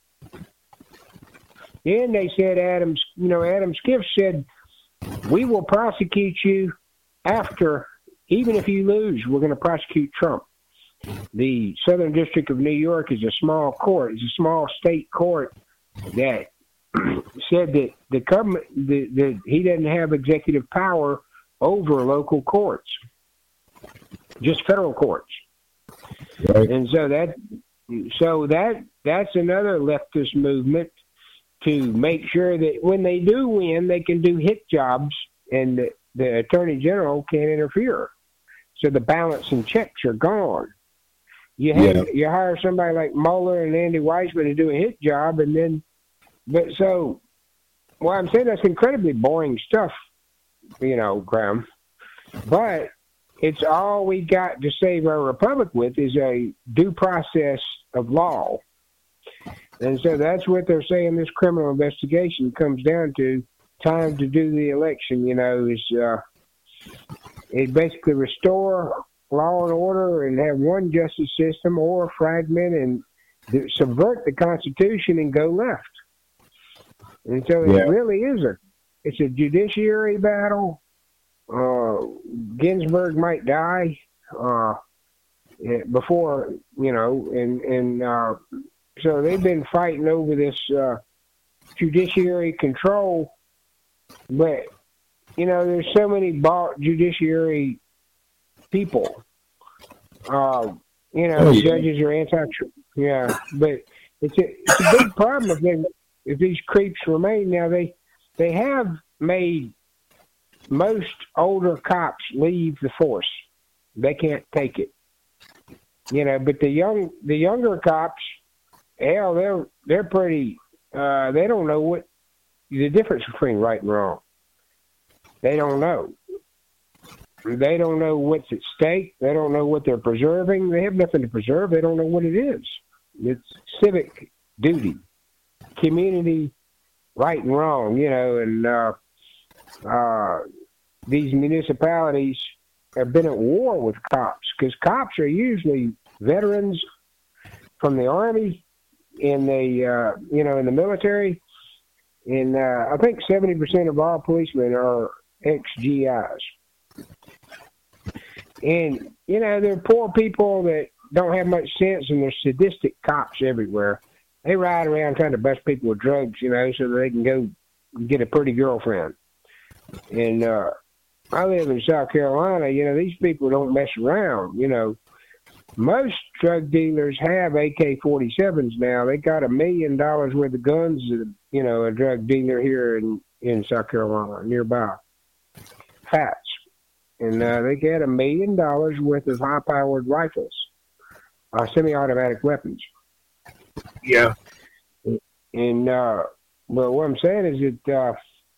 Then they said, Adam, you know, Adam Schiff said, we will prosecute you after, even if you lose, we're going to prosecute Trump. The Southern District of New York is a small court. It's a small state court that said that the government, the, the, he doesn't have executive power over local courts, just federal courts. Right. And so that, so that that's another leftist movement to make sure that when they do win, they can do hit jobs, and the, the Attorney General can't interfere. So the balance and checks are gone. You have, yeah. you hire somebody like Mueller and Andy Weissman to do a hit job, and then, but so, well, I'm saying that's incredibly boring stuff, you know, Graham. But it's all we got to save our republic with is a due process of law. And so that's what they're saying this criminal investigation comes down to. Time to do the election, you know, is uh, it basically restore law and order and have one justice system, or fragment and subvert the Constitution and go left. And so yeah. it really is a, it's a judiciary battle. Uh, Ginsburg might die uh, before, you know, and, and uh, so they've been fighting over this uh, judiciary control. But, you know, there's so many bought judiciary people. Uh, you know, oh, yeah. Judges are anti yeah, but it's a, it's a big problem if, they, if these creeps remain. Now, they they have made most older cops leave the force. They can't take it. You know, but the young the younger cops, hell, they're they're pretty. Uh, they don't know what the difference between right and wrong. They don't know. They don't know what's at stake. They don't know what they're preserving. They have nothing to preserve. They don't know what it is. It's civic duty, community right and wrong, you know, and uh, uh, these municipalities have been at war with cops, because cops are usually veterans from the Army, in the, uh, you know, in the military. And uh, I think seventy percent of all policemen are ex-G Is. And, you know, they're poor people that don't have much sense, and there's sadistic cops everywhere. They ride around trying to bust people with drugs, you know, so that they can go get a pretty girlfriend. And uh, I live in South Carolina. You know, these people don't mess around, you know. Most drug dealers have A K forty-sevens now. They got a million dollars worth of guns, you know, a drug dealer here in, in South Carolina, nearby. Fats. And uh, they get a million dollars worth of high-powered rifles, uh, semi-automatic weapons. Yeah. And, uh, well, what I'm saying is that uh,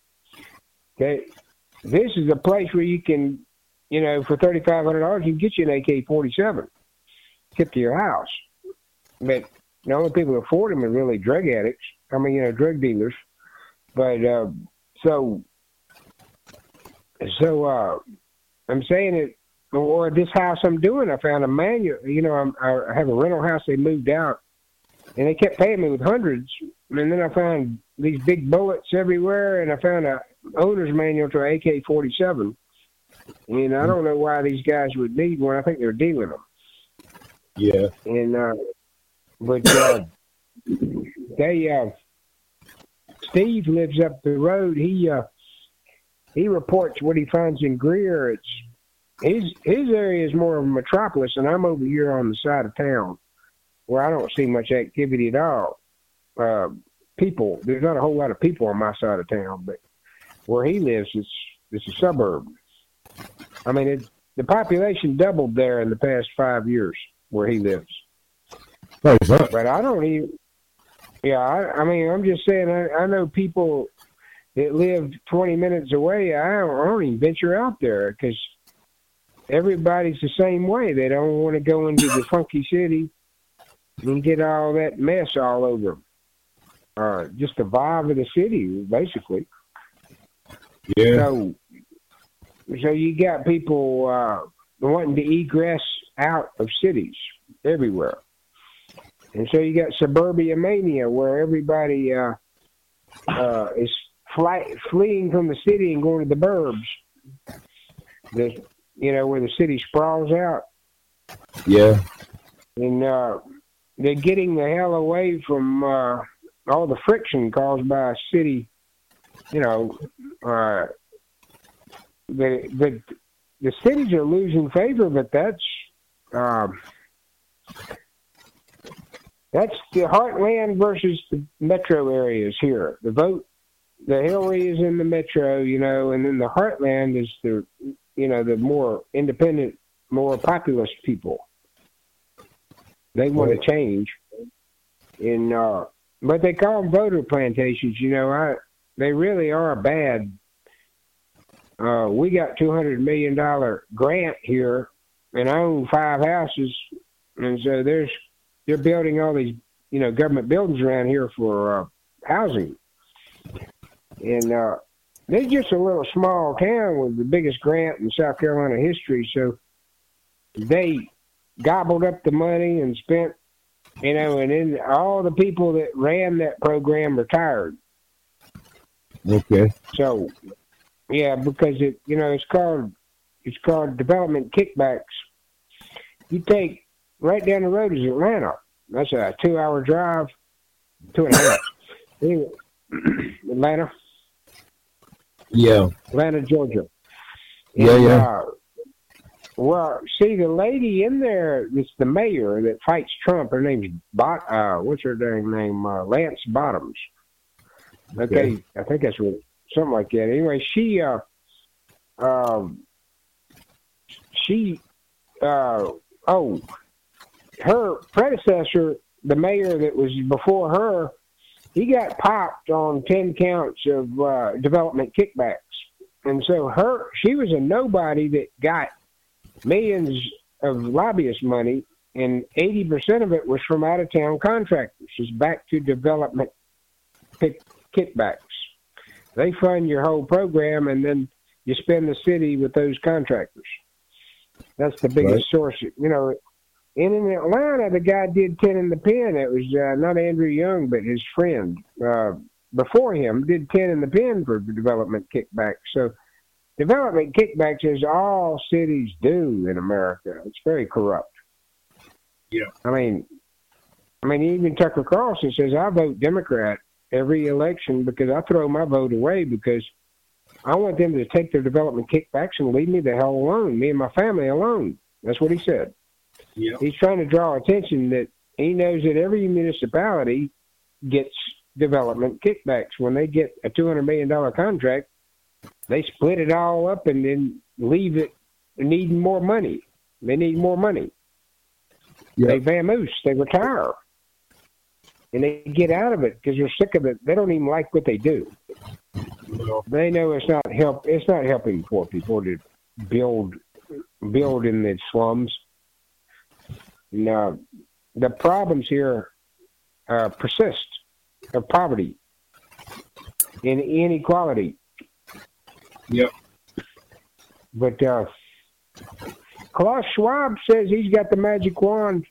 they, this is a place where you can, you know, for thirty-five hundred dollars, you can get you an A K forty-seven. Tip to your house. But the only people who afford them are really drug addicts. I mean, you know, drug dealers. But uh, so, so uh, I'm saying it, or this house I'm doing, I found a manual. You know, I'm, I have a rental house. They moved out, and they kept paying me with hundreds. And then I found these big bullets everywhere, and I found a owner's manual to an A K forty-seven. And I don't know why these guys would need one. I think they're dealing them. Yeah. And, uh, but, uh, they, uh, Steve lives up the road. He, uh, he reports what he finds in Greer. It's, his his area is more of a metropolis, and I'm over here on the side of town where I don't see much activity at all. Uh, people, there's not a whole lot of people on my side of town, but where he lives, it's it's a suburb. I mean, it, the population doubled there in the past five years where he lives. What is that? But I don't even. Yeah, I, I mean, I'm just saying. I, I know people that live twenty minutes away. I don't, I don't even venture out there because everybody's the same way. They don't want to go into the funky city and get all that mess all over them. Uh, just the vibe of the city, basically. Yeah. So, so you got people uh, wanting to egress out of cities everywhere. And so you got suburbia mania where everybody uh, uh, is fly, fleeing from the city and going to the burbs. The, you know, where the city sprawls out. Yeah. And uh, they're getting the hell away from uh, all the friction caused by a city. You know, uh, the the the cities are losing favor, but that's um, that's the heartland versus the metro areas here. The vote, the hill is in the metro, you know, and then the heartland is the you know the more independent, more populist people. They want to change, and uh, but they call them voter plantations. You know, I. They really are bad. Uh, we got two hundred million dollars grant here, and I own five houses, and so there's they're building all these, you know, government buildings around here for uh, housing. And uh, they're just a little small town with the biggest grant in South Carolina history, so they gobbled up the money and spent, you know, and then all the people that ran that program retired. Okay. So, yeah, because it, you know, it's called it's called development kickbacks. You take right down the road is Atlanta. That's a two-hour drive, two and a half. Anyway, Atlanta. Yeah. Atlanta, Georgia. Yeah, and, yeah. Uh, well, see, the lady in there that's the mayor that fights Trump. Her name's Bot. Uh, what's her dang name? Uh, Lance Bottoms. Okay, okay, I think that's what, something like that. Anyway, she, uh, um, she, uh, oh, her predecessor, the mayor that was before her, he got popped on ten counts of uh, development kickbacks, and so her, she was a nobody that got millions of lobbyist money, and eighty percent of it was from out of town contractors. She's back to development kick. kickbacks. They fund your whole program, and then you spend the city with those contractors. That's the biggest right. source. You know, and in Atlanta, the guy did ten in the pen. It was uh, not Andrew Young, but his friend uh, before him did ten in the pen for development kickbacks. So development kickbacks is all cities do in America. It's very corrupt. Yeah. I mean, I mean, even Tucker Carlson says, I vote Democrat every election because I throw my vote away because I want them to take their development kickbacks and leave me the hell alone, me and my family alone. That's what he said. Yeah. He's trying to draw attention that he knows that every municipality gets development kickbacks. When they get a two hundred million dollars contract, they split it all up and then leave it needing more money. They need more money. Yeah. They vamoose. They retire. And they get out of it because they're sick of it. They don't even like what they do. No. They know it's not help. It's not helping poor people to build build in the slums. No, the problems here uh, persist of poverty and inequality. Yep. But uh, Klaus Schwab says he's got the magic wand.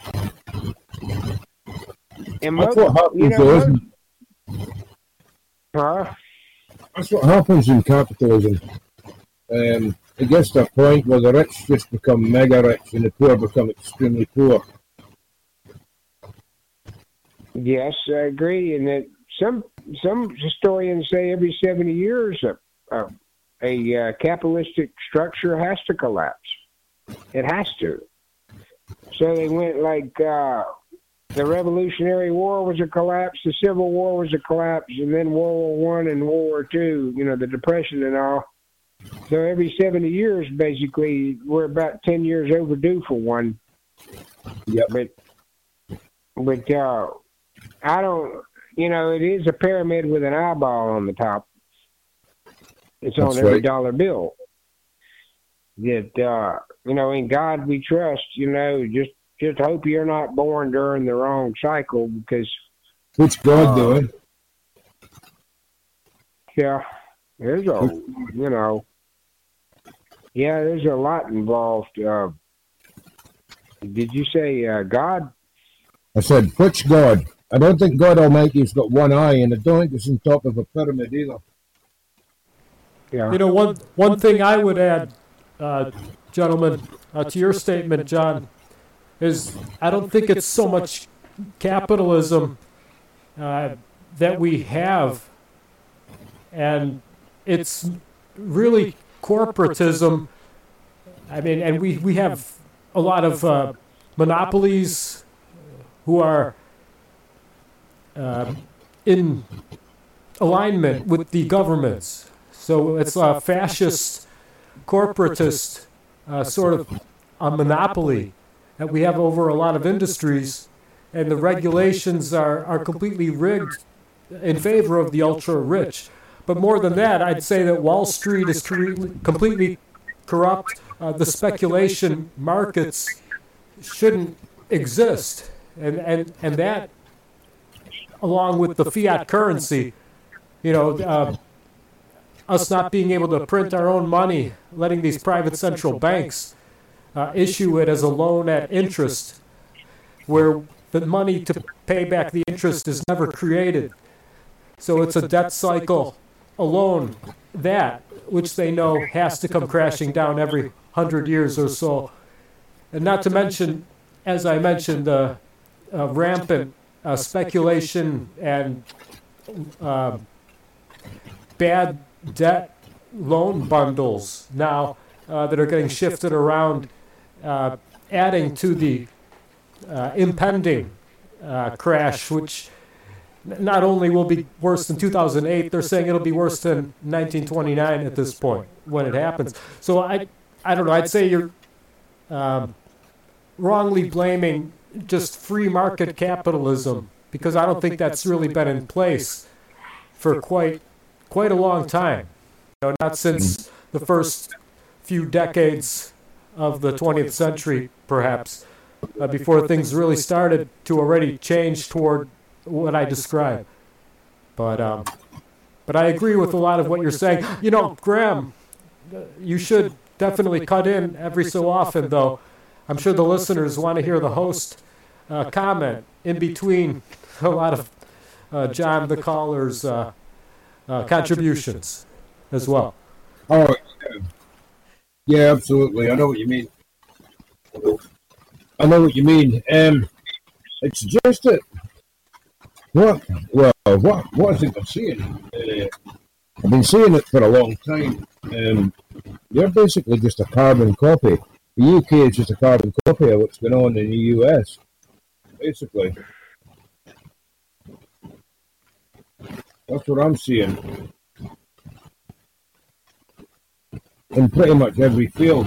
And That's most, what happens, you know, though, most, isn't it? huh? That's what happens in capitalism. Um, it gets to a point where the rich just become mega rich and the poor become extremely poor. Yes, I agree. And that some some historians say every seventy years a, a a uh, capitalistic structure has to collapse. It has to. So they went like uh, the Revolutionary War was a collapse, the Civil War was a collapse, and then World War One and World War Two, you know, the Depression and all. So every seventy years, basically, we're about ten years overdue for one. Yep. But, but uh, I don't, you know, it is a pyramid with an eyeball on the top. It's That's on every right. dollar bill. That, uh, you know, in God we trust, you know, just just hope you're not born during the wrong cycle because... What's God uh, doing? Yeah, there's a, you know, yeah, there's a lot involved. Uh, did you say uh, God? I said, which God? I don't think God Almighty's got one eye, and I don't think it's on top of a pyramid either. Yeah. You know, one one thing I would add, uh, gentlemen, uh, to your statement, John, is I don't think it's so much capitalism uh, that we have, and it's really corporatism. I mean, and we, we have a lot of uh, monopolies who are uh, in alignment with the governments. So it's a fascist, corporatist uh, sort of a monopoly that we have over a lot of industries, and the regulations are, are completely rigged in favor of the ultra-rich. But more than that, I'd say that Wall Street is cre- completely corrupt. Uh, the speculation markets shouldn't exist. And, and, and that, along with the fiat currency, you know, uh, us not being able to print our own money, letting these private central banks uh, issue it as a loan at interest, where the money to pay back the interest is never created. So it's a debt cycle alone, that, which they know has to come crashing down every hundred years or so. And not to mention, as I mentioned, the uh, uh, rampant uh, speculation and uh, bad debt loan bundles now uh, that are getting shifted around, uh, adding to the uh, impending uh, crash, which not only will be worse than two thousand eight, they're saying it'll be worse than nineteen twenty-nine at this point when it happens. So I, I don't know, I'd say you're um, wrongly blaming just free market capitalism, because I don't think that's really been in place for quite quite a long time. You know, not since the first few decades of the twentieth century, perhaps, uh, before things really started to already change toward what I described. But um, but I agree with a lot of what you're saying. You know, Graham, you should definitely cut in every so often, though. I'm sure the listeners want to hear the host uh, comment in between a lot of uh, John the caller's uh, uh, contributions as well. Oh, yeah, absolutely. I know what you mean. I know what you mean. Um, it's just that what, well, what, what I think I'm seeing, uh, I've been seeing it for a long time. Um, they're basically just a carbon copy. The U K is just a carbon copy of what's going on in the U S, basically. That's what I'm seeing. In pretty much every field.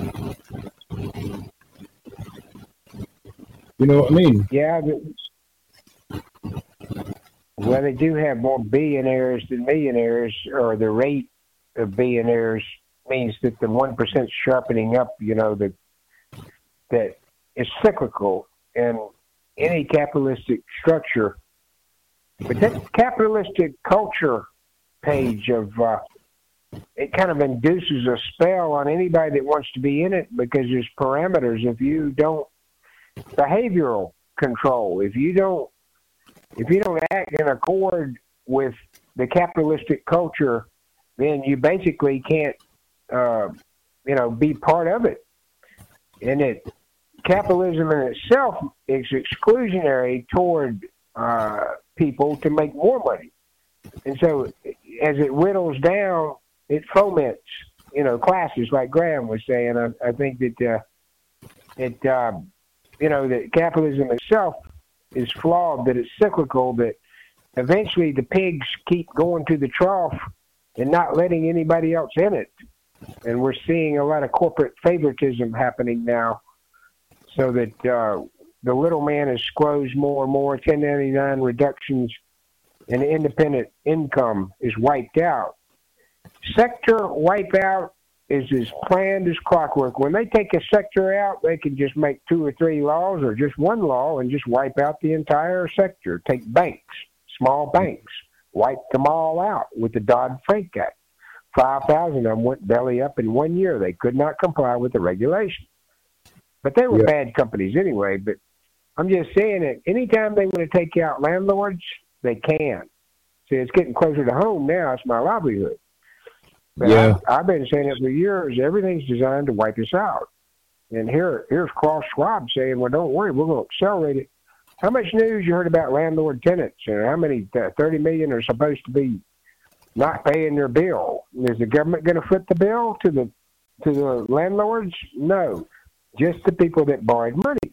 You know what I mean? Yeah. But, well, they do have more billionaires than millionaires, or the rate of billionaires means that the one percent sharpening up, you know, the, that is cyclical in any capitalistic structure. But that capitalistic culture page of, uh, it kind of induces a spell on anybody that wants to be in it, because there's parameters. If you don't, behavioral control, if you don't, if you don't act in accord with the capitalistic culture, then you basically can't, uh, you know, be part of it. And it, capitalism in itself is exclusionary toward uh, people to make more money. And so as it whittles down, it foments you know, classes like Graham was saying. I, I think that uh, it, uh, you know, that capitalism itself is flawed, that it's cyclical, that eventually the pigs keep going to the trough and not letting anybody else in it. And we're seeing a lot of corporate favoritism happening now, so that uh, the little man is squozed more and more. ten ninety-nine reductions and independent income is wiped out. Sector wipeout is as planned as clockwork. When they take a sector out, they can just make two or three laws or just one law and just wipe out the entire sector. Take banks, small banks, wipe them all out with the Dodd-Frank Act. five thousand of them went belly up in one year. They could not comply with the regulation. But they were yeah. bad companies anyway. But I'm just saying that anytime they want to take out landlords, they can. See, it's getting closer to home now. It's my livelihood. But yeah. I, I've been saying it for years. Everything's designed to wipe us out. And here, here's Klaus Schwab saying, well, don't worry, we're going to accelerate it. How much news you heard about landlord tenants? And how many, uh, thirty million are supposed to be not paying their bill? Is the government going to foot the bill to the to the landlords? No, just the people that borrowed money.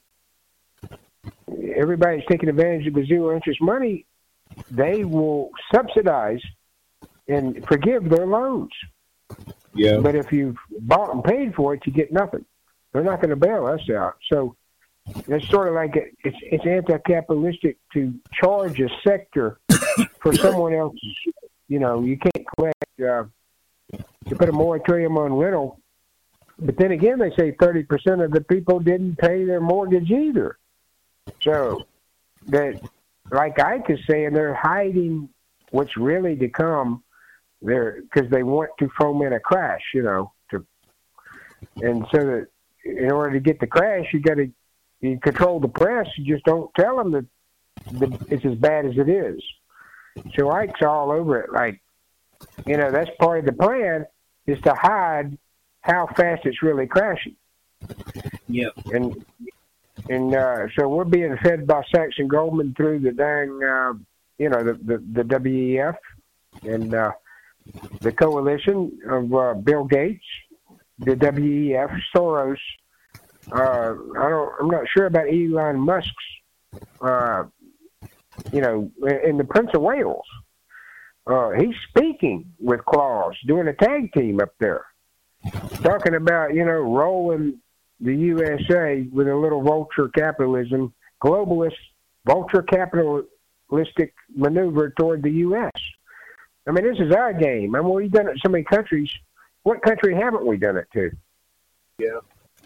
Everybody's taking advantage of the zero interest money. They will subsidize and forgive their loans. Yeah. But if you've bought and paid for it, you get nothing. They're not going to bail us out. So it's sort of like a, it's it's anti-capitalistic to charge a sector for someone else's. You know, you can't collect. Uh, you put a moratorium on rental, but then again, they say thirty percent of the people didn't pay their mortgage either. So that, like Ike is saying, they're hiding what's really to come. There, because they want to foment a crash. You know, to and so that in order to get the crash, you got to you control the press. You just don't tell them that, that it's as bad as it is. So Ike's all over it. Like, you know, that's part of the plan, is to hide how fast it's really crashing. Yeah. And and uh, so we're being fed by Sachs and Goldman through the dang, uh, you know, the, the, the W E F and uh, the coalition of uh, Bill Gates, the W E F, Soros. Uh, I don't. I'm not sure about Elon Musk's. Uh, you know, in the Prince of Wales, uh, he's speaking with Klaus, doing a tag team up there, talking about, you know, rolling the U S A with a little vulture capitalism, globalist, vulture capitalistic maneuver toward the U S. I mean, this is our game. I mean, we've done it in so many countries. What country haven't we done it to? Yeah.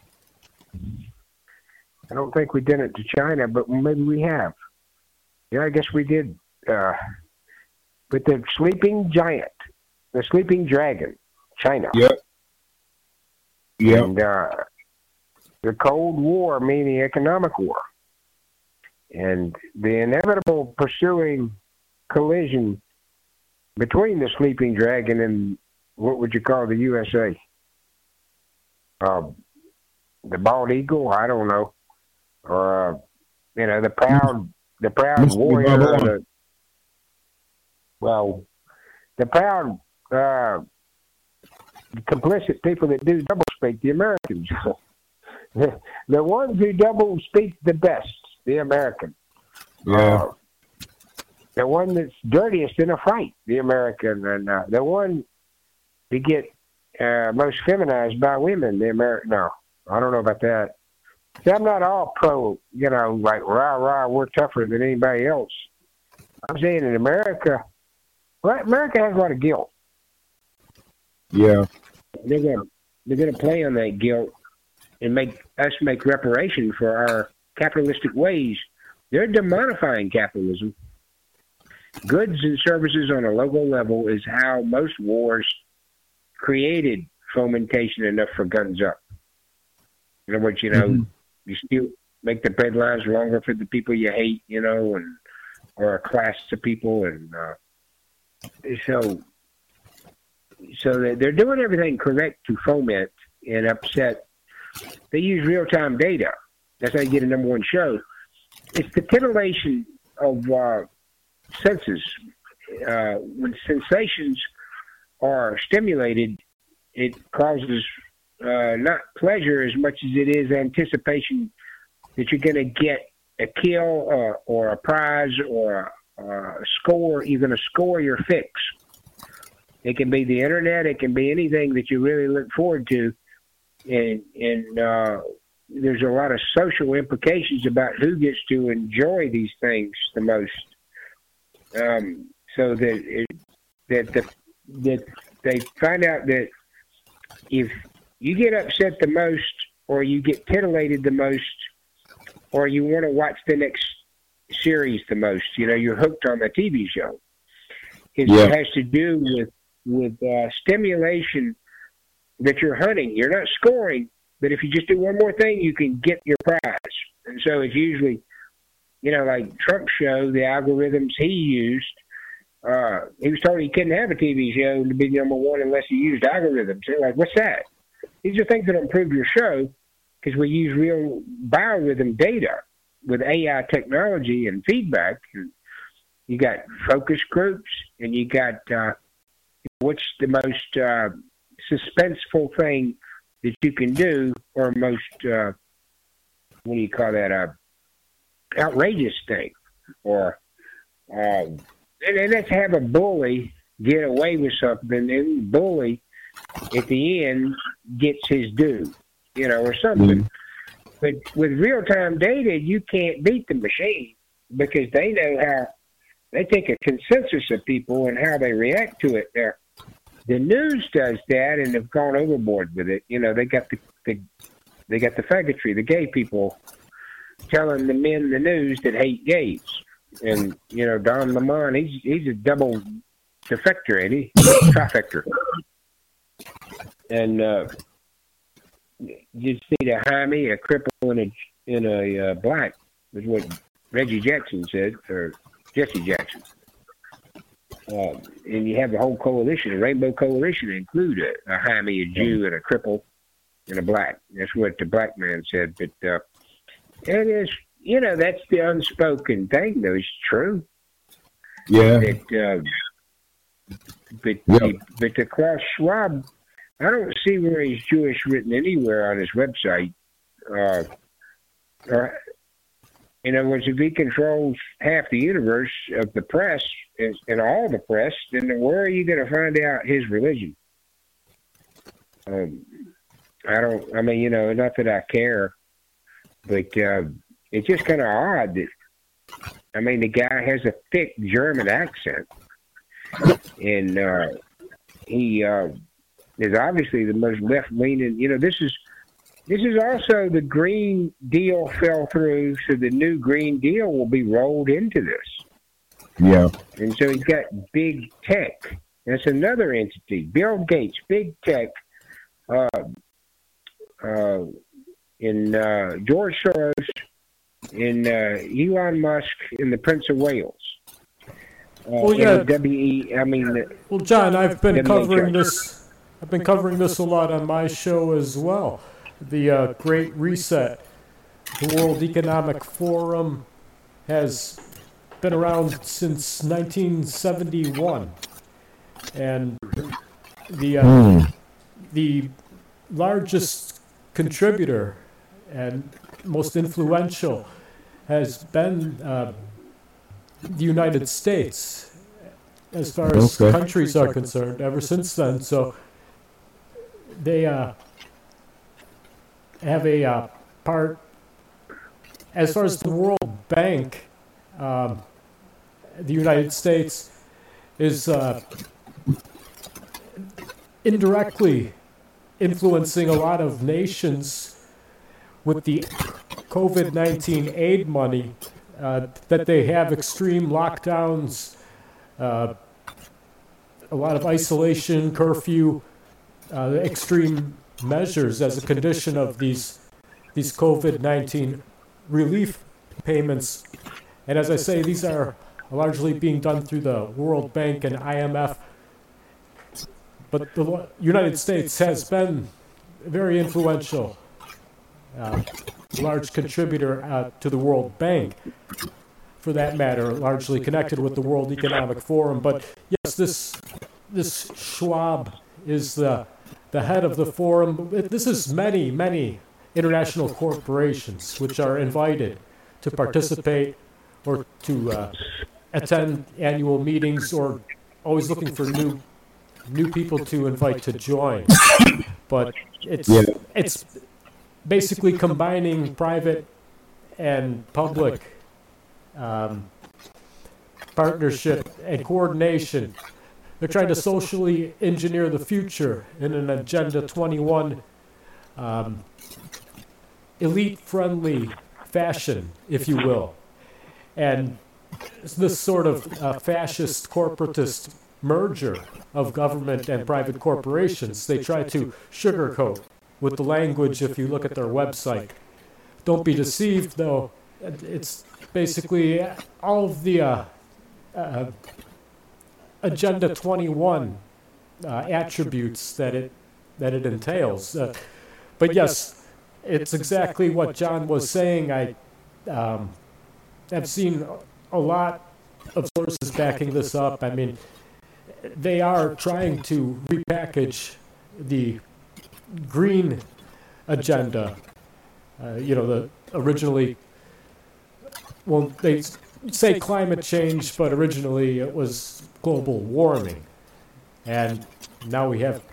I don't think we did it to China, but maybe we have. Yeah, I guess we did. Uh, with the sleeping giant, the sleeping dragon, China. Yep. Yep. And uh, the Cold War, meaning economic war. And the inevitable pursuing collision between the sleeping dragon and what would you call the U S A? Uh, the bald eagle? I don't know. Or, uh, you know, the proud, the proud warrior. The, well, the proud, uh, complicit people that do double speak, the Americans. the, the ones who double speak the best, the American. Yeah. Uh, the one that's dirtiest in a fight, the American. And uh, the one to get uh, most feminized by women, the American. No, I don't know about that. See, I'm not all pro, you know, like, rah, rah, we're tougher than anybody else. I'm saying in America, well, America has a lot of guilt. Yeah. They're gonna they're gonna play on that guilt and make us make reparation for our capitalistic ways. They're demonifying capitalism. Goods and services on a local level is how most wars created fomentation enough for guns up. In other words, you know, mm-hmm. you still make the bread lines longer for the people you hate, you know, and or a class of people, and uh, so so they're doing everything correct to foment and upset. They use real time data. That's how you get a number one show. It's the titillation of uh, senses. Uh, when sensations are stimulated it causes uh, not pleasure as much as it is anticipation that you're going to get a kill or, or a prize or a, a score. You're going to score your fix. It can be the internet. It can be anything that you really look forward to. And, and uh, there's a lot of social implications about who gets to enjoy these things the most. Um, so that it, that the, that they find out that if you get upset the most, or you get titillated the most, or you want to watch the next series the most, you know, you're hooked on the T V show. It Yeah. has to do with with uh, stimulation that you're hunting. You're not scoring, but if you just do one more thing, you can get your prize. And so it's usually, you know, like Trump's show, the algorithms he used, uh, he was told he couldn't have a T V show to be number one unless he used algorithms. They're like, what's that? These are things that improve your show because we use real biorhythm data with A I technology and feedback. And you got focus groups, and you got uh, what's the most uh, suspenseful thing that you can do, or most, uh, what do you call that, uh, outrageous thing. Or, uh, and, and let's have a bully get away with something, and the bully at the end gets his due, you know, or something. Mm-hmm. But with real-time data, you can't beat the machine because they know how, they take a consensus of people and how they react to it. There, the news does that and have gone overboard with it. You know, they got the, the they got the faggotry, the gay people telling the men the news that hate gays. And, you know, Don Lemon, he's he's a double defector, ain't he? Trifector. And uh, you see a Jaime, a cripple, and a, in a uh, black, is what Reggie Jackson said, or Jesse Jackson. Um, and you have the whole coalition, the Rainbow Coalition, include a, a Jaime, a Jew, and a cripple, and a black. That's what the black man said. But uh, it is, you know, that's the unspoken thing, though. It's true. Yeah. That, uh, but, yeah. the, but the Klaus Schwab, I don't see where he's Jewish written anywhere on his website. Uh, or, in other words, if he controls half the universe of the press and, and all the press, then where are you going to find out his religion? Um, I don't, I mean, you know, not that I care, but uh, it's just kind of odd that, I mean, the guy has a thick German accent, and uh, he uh, is obviously the most left-leaning, you know, this is, This is also the Green Deal fell through, so the new Green Deal will be rolled into this. Yeah. And so he's got big tech. That's another entity. Bill Gates, big tech, uh, uh, in uh, George Soros, in uh, Elon Musk, in the Prince of Wales. Uh, well, yeah. W E, I mean. The, well, John, I've been W H O. covering this. I've been covering this a lot on my show as well. The uh, Great Reset, the World Economic Forum, has been around since nineteen seventy-one, and the uh, Mm. the largest contributor and most influential has been uh, the United States, as far as Okay. countries are concerned. Ever since then, so they. Uh, have a uh, part, as far as the World Bank, um, the United States is uh, indirectly influencing a lot of nations with the COVID nineteen aid money, uh, that they have extreme lockdowns, uh, a lot of isolation, curfew, uh, extreme measures as a condition of these these COVID nineteen relief payments. And as I say, these are largely being done through the World Bank and I M F. But the United States has been very influential, uh, large contributor uh, to the World Bank, for that matter, largely connected with the World Economic Forum. But yes, this this Schwab is the the head of the forum. This is many, many international corporations which are invited to participate or to uh, attend annual meetings, or always looking for new new people to invite to join. But it's Yeah. it's basically combining private and public um, partnership and coordination. They're trying to socially engineer the future in an Agenda twenty-one um, elite-friendly fashion, if you will. And this sort of uh, fascist corporatist merger of government and private corporations, they try to sugarcoat with the language if you look at their website. Don't be deceived, though. It's basically all of the uh, uh, Agenda twenty-one uh, attributes that it that it entails. Uh, but yes, it's exactly what John was saying. I um, have seen a lot of sources backing this up. I mean, they are trying to repackage the green agenda. Uh, you know, the originally, well, they say climate change, but originally it was global warming. And now we have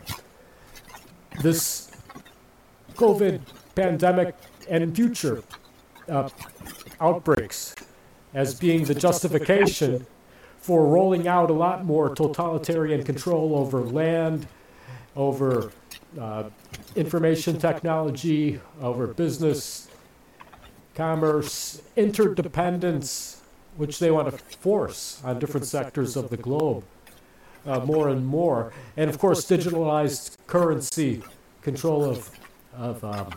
this COVID pandemic and future uh, outbreaks as being the justification for rolling out a lot more totalitarian control over land, over uh, information technology, over business, commerce, interdependence, which they want to force on different sectors of the globe uh, more and more. And of course, digitalized currency, control of, of um,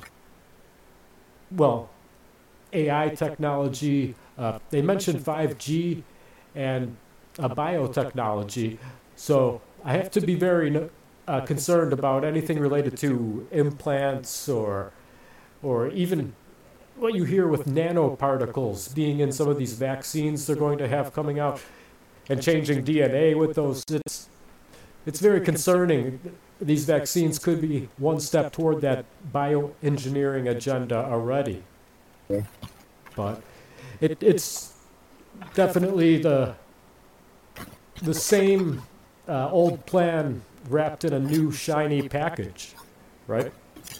well, A I technology. Uh, they mentioned five G and uh, biotechnology. So I have to be very uh, concerned about anything related to implants or, or even what you hear with nanoparticles being in some of these vaccines they're going to have coming out and changing D N A with those. It's, it's very concerning. These vaccines could be one step toward that bioengineering agenda already. But it, it's definitely the, the same uh, old plan wrapped in a new shiny package, right?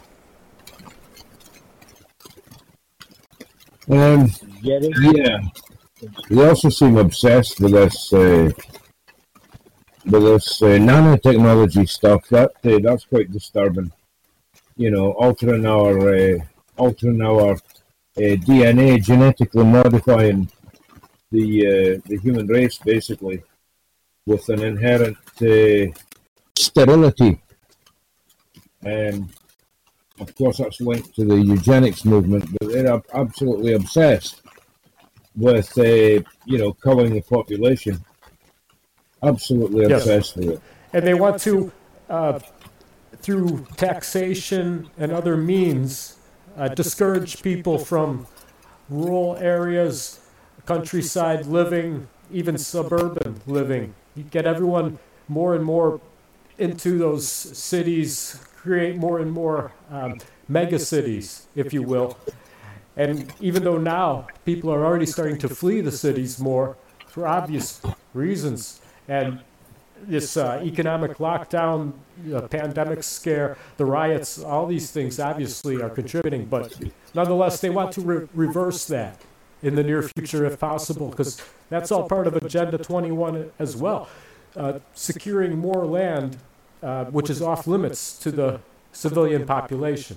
Um, Get it? yeah. They also seem obsessed with this, uh, with this uh, nanotechnology stuff. That uh, that's quite disturbing. You know, altering our, uh, altering our uh, D N A, genetically modifying the uh, the human race, basically, with an inherent uh, sterility. Um, Of course, that's linked to the eugenics movement, but they're ab- absolutely obsessed with, uh, you know, culling the population. Absolutely Yes. obsessed with it. And they want to, uh, through taxation and other means, uh, discourage people from rural areas, countryside living, even suburban living. You get everyone more and more into those cities, create more and more um, mega cities, if you will. And even though now people are already starting to flee the cities more for obvious reasons, and this uh, economic lockdown, uh, pandemic scare, the riots, all these things obviously are contributing. But nonetheless, they want to re- reverse that in the near future if possible, because that's all part of Agenda twenty-one as well. Uh, securing more land, uh, which is off limits to the civilian population.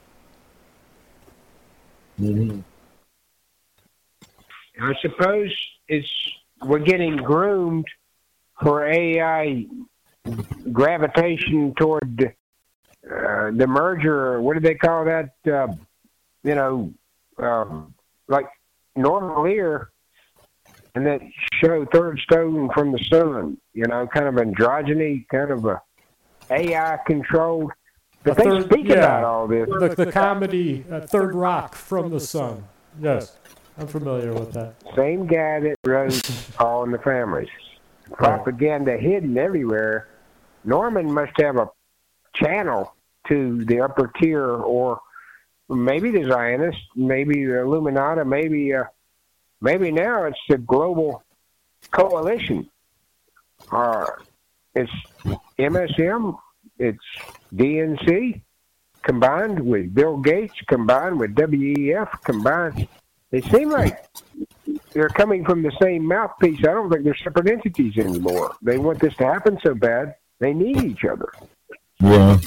Mm-hmm. I suppose it's we're getting groomed for A I gravitation toward uh, the merger. What do they call that? Uh, you know, uh, like Norman Lear, and that show Third Stone from the Sun. You know, kind of androgyny, kind of a A I controlled. But The they third- speak yeah. about all this. The, the comedy uh, Third Rock from the Sun. Yes, I'm familiar with that. Same guy that wrote All in the Families. Propaganda hidden everywhere. Norman must have a channel to the upper tier, or maybe the Zionists, maybe the Illuminati, maybe uh, maybe now it's the global coalition. Uh, it's M S M, it's D N C, combined with Bill Gates, combined with W E F, combined. They seem like they're coming from the same mouthpiece. I don't think they're separate entities anymore. They want this to happen so bad, they need each other. Yeah.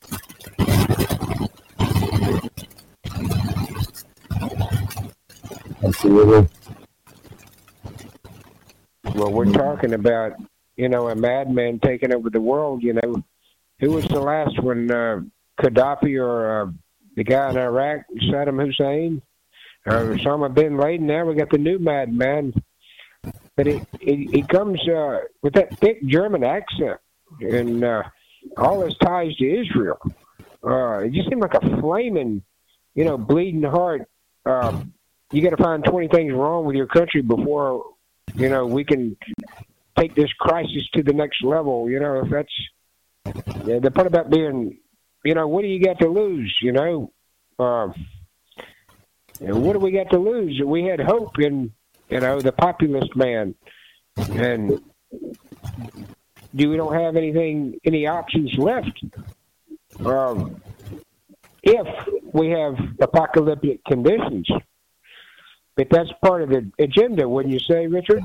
Absolutely. Well, we're talking about, you know, a madman taking over the world. You know, who was the last one? Uh, Gaddafi or uh, the guy in Iraq, Saddam Hussein, or Osama bin Laden? Now we got the new madman, but it it, it comes uh, with that thick German accent and uh, all his ties to Israel. Uh, it just seemed like a flaming, you know, bleeding heart. Uh, you got to find twenty things wrong with your country before, you know, we can take this crisis to the next level. You know, if that's yeah, the part about being, you know, what do you got to lose? You know, uh, what do we got to lose? We had hope in, you know, the populist man, and do we don't have anything, any options left? Um, if we have apocalyptic conditions. But that's part of the agenda, wouldn't you say, Richard?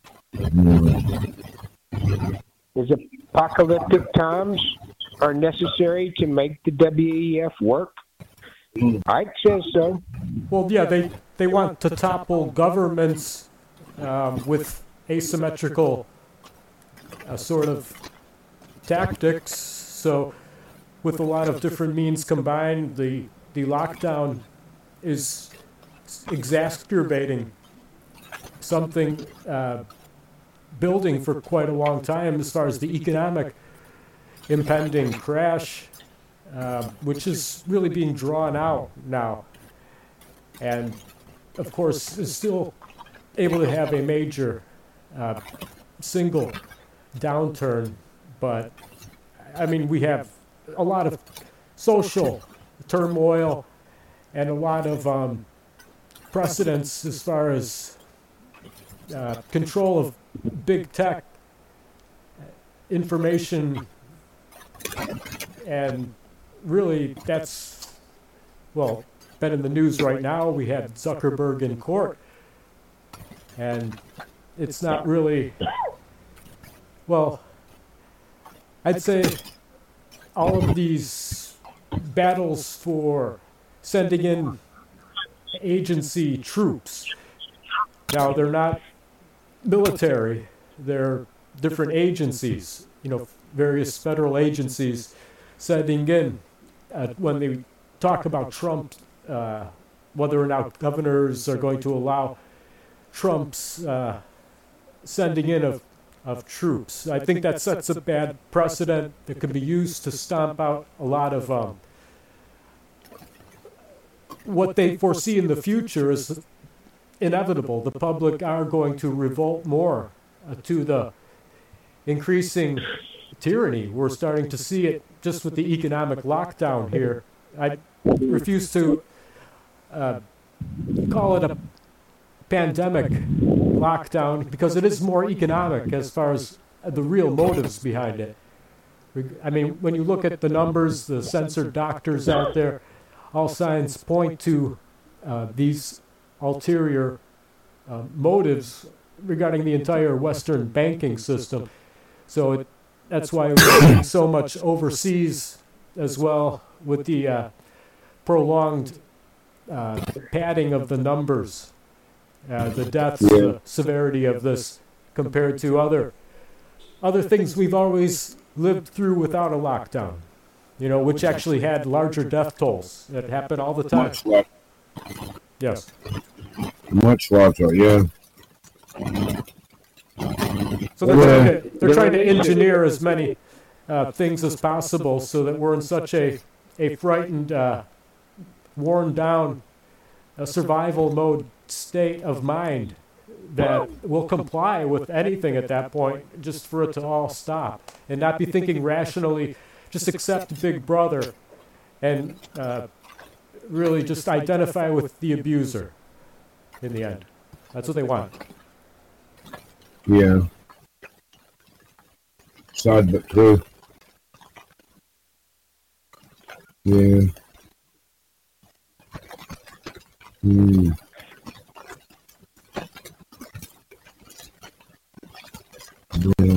Is apocalyptic times are necessary to make the W E F work? Ike says so. Well, yeah, they, they want to topple governments um, with asymmetrical uh, sort of tactics. So with a lot of different means combined, the, the lockdown is exacerbating something uh, building for quite a long time as far as the economic impending crash, uh, which is really being drawn out now, and of course is still able to have a major uh, single downturn. But I mean, we have a lot of social turmoil and a lot of um, precedents as far as uh, control of big tech, information, and really that's, well, been in the news right now. We had Zuckerberg in court, and it's not really, well, I'd say all of these battles for sending in agency troops. Now, they're not military, they're different agencies, you know, various federal agencies sending in. Uh, when they talk about Trump, uh, whether or not governors are going to allow Trump's uh, sending in of, of troops, I think that sets a bad precedent that can be used to stomp out a lot of um, what they foresee in the future is inevitable. The public are going to revolt more uh, to the increasing tyranny. We're starting to see it just with the economic lockdown here. I refuse to uh, call it a pandemic lockdown because it is more economic as far as the real motives behind it. I mean, when you look at the numbers, the censored doctors out there, all signs point to uh, these ulterior uh, motives regarding the entire Western banking system. So it, that's why we're seeing so much overseas as well with the uh, prolonged uh, padding of the numbers, uh, the deaths, the severity of this compared to other other things we've always lived through without a lockdown. You know, which actually had larger death tolls. That happened all the time. Much larger. Yes. Much larger, yeah. So they're, trying to, they're trying to engineer as many uh, things as possible so that we're in such a, a frightened, uh, worn down, uh, survival mode state of mind that we'll comply with anything at that point just for it to all stop and not be thinking rationally, just accept Big Brother and uh, really just identify with the abuser in the end. That's what they want. Yeah. Sad but true. Yeah. Hmm. Yeah.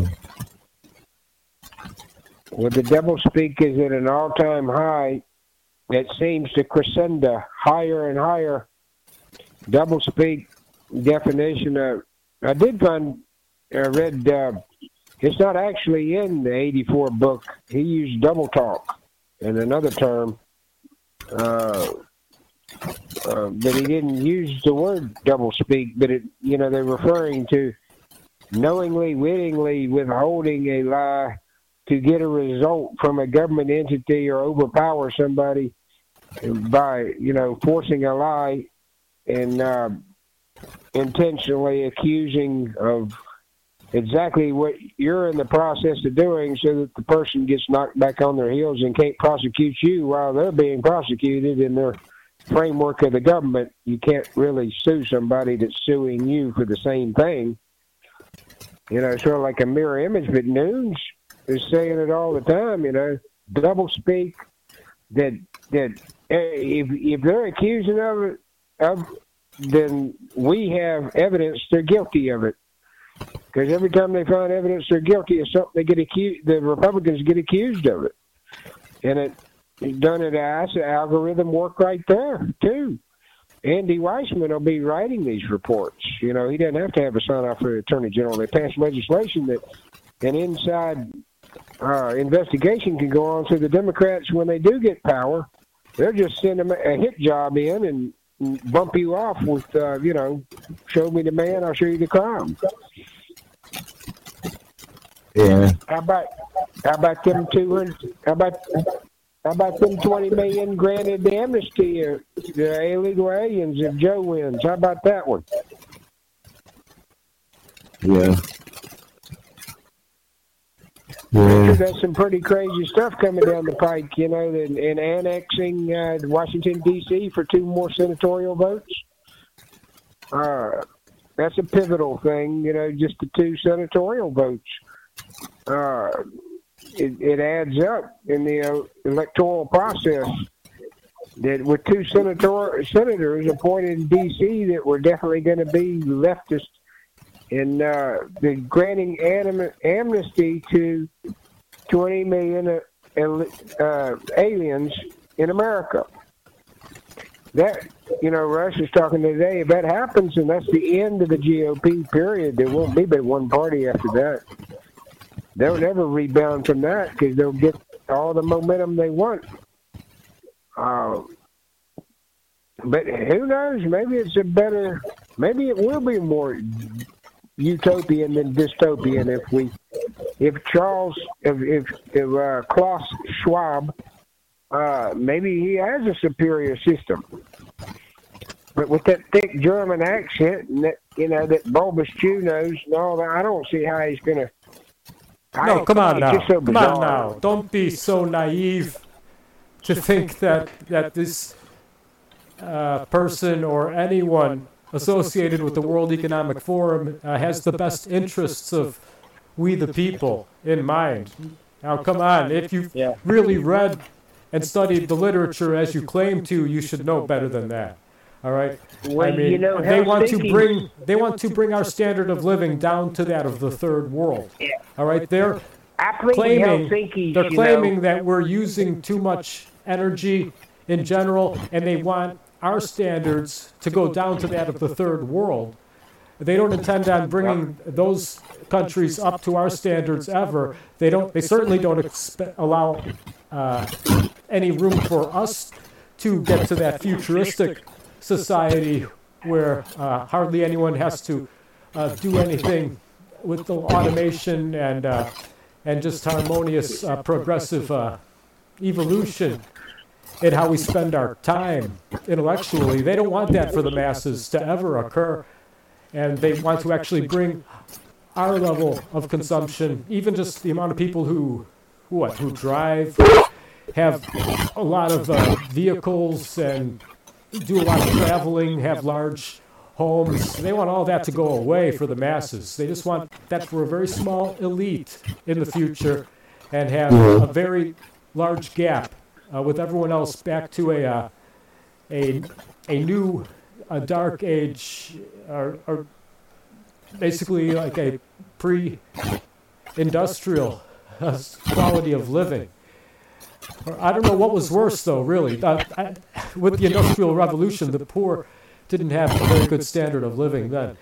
Well, the doublespeak is at an all-time high. It seems to crescendo higher and higher. Doublespeak definition of, I did find, I read, uh, it's not actually in the eighty-four book. He used double talk in another term, uh, uh, but he didn't use the word doublespeak, but it, you know, they're referring to knowingly, wittingly withholding a lie to get a result from a government entity or overpower somebody by, you know, forcing a lie and uh, intentionally accusing of exactly what you're in the process of doing so that the person gets knocked back on their heels and can't prosecute you while they're being prosecuted in their framework of the government. You can't really sue somebody that's suing you for the same thing. You know, sort of like a mirror image, but Nunes is saying it all the time, you know, double speak, that that if if they're accusing of it, of, then we have evidence they're guilty of it. Because every time they find evidence they're guilty of something, they get accused. The Republicans get accused of it, and it it's done it as an algorithm work right there too. Andy Weissman will be writing these reports. You know, he doesn't have to have a sign off for the Attorney General. They passed legislation that an inside uh, investigation can go on. So the Democrats, when they do get power, they'll just send them a hit job in and bump you off with, uh, you know, show me the man, I'll show you the crime. Yeah. How about how about them two hundred? How about how about them twenty million granted the amnesty of the illegal aliens if Joe wins? How about that one? Yeah. Yeah. There's some pretty crazy stuff coming down the pike, you know, and, and annexing uh, Washington, D C for two more senatorial votes. Uh, that's a pivotal thing, you know, just the two senatorial votes. Uh, it, it adds up in the uh, electoral process that with two senator senators appointed in D C that were definitely going to be leftist, and uh, the granting anim amnesty to twenty million uh, uh, aliens in America. That, you know, Rush is talking today, if that happens, and that's the end of the G O P period, there won't be but one party after that. They'll never rebound from that because they'll get all the momentum they want. Uh, but who knows? Maybe it's a better, maybe it will be more utopian than dystopian if we, if Charles, if, if, if uh, Klaus Schwab, uh, maybe he has a superior system. But with that thick German accent and that, you know, that bulbous Jew nose and all that, I don't see how he's going to. No, come on now. So come on now. Don't be so naive to think that that this uh, person or anyone associated with the World Economic Forum uh, has the best interests of we the people in mind. Now, come on. If you've Yeah. really read and studied the literature as you claim to, you should know better than that. All right. Well, I mean, you know, they want to Helsinki's- bring they want to bring our standard of living down to that of the third world. All right. They're I believe claiming Helsinki, they're you claiming know, that we're using too much energy in general, and they want our standards to go down to that of the third world. They don't intend on bringing those countries up to our standards ever. They don't. They certainly don't expe- allow uh, any room for us to get to that futuristic society where uh, hardly anyone has to uh, do anything with the automation and uh, and just harmonious uh, progressive uh, evolution in how we spend our time intellectually. They don't want that for the masses to ever occur, and they want to actually bring our level of consumption, even just the amount of people who what who drive, have a lot of uh, vehicles and do a lot of traveling, have large homes. They want all that to go away for the masses. They just want that for a very small elite in the future, and have a very large gap uh, with everyone else back to a uh, a a new a dark age, or, or basically like a pre-industrial uh, quality of living. I don't know what was worse, though, really. Uh, I, with the Industrial Revolution, the poor didn't have a very good standard of living then.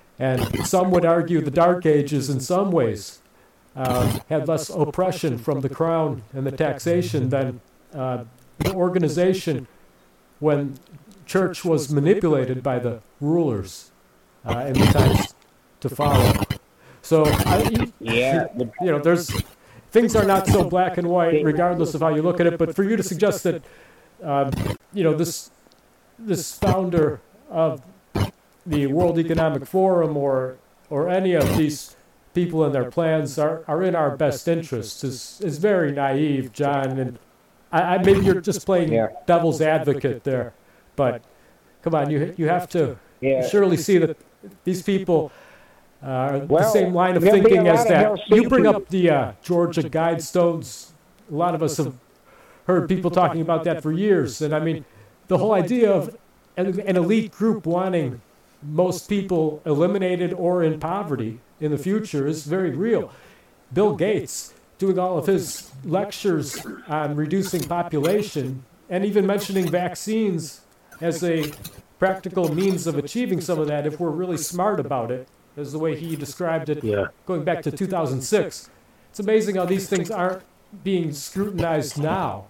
And some would argue the Dark Ages, in some ways, uh, had less oppression from the crown and the taxation than uh, the organization when church was manipulated by the rulers uh, in the times to follow. So, I, Yeah. you know, there's things are not so black and white, regardless of how you look at it. But for you to suggest that, um, you know, this this founder of the World Economic Forum or or any of these people and their plans are, are in our best interests is is very naive, John. And I, I maybe you're just playing Yeah. devil's advocate there, but come on, you you have to Yeah. surely see that these people. Uh, the Well, same line of there'll be thinking a as lot of that. Helsinki- You bring up the uh, Georgia Guidestones. A lot of us have heard people talking about that for years. And I mean, the whole idea of an, an elite group wanting most people eliminated or in poverty in the future is very real. Bill Gates doing all of his lectures on reducing population and even mentioning vaccines as a practical means of achieving some of that if we're really smart about it, is the way he described it, Yeah. going back to two thousand six. It's amazing how these things aren't being scrutinized now.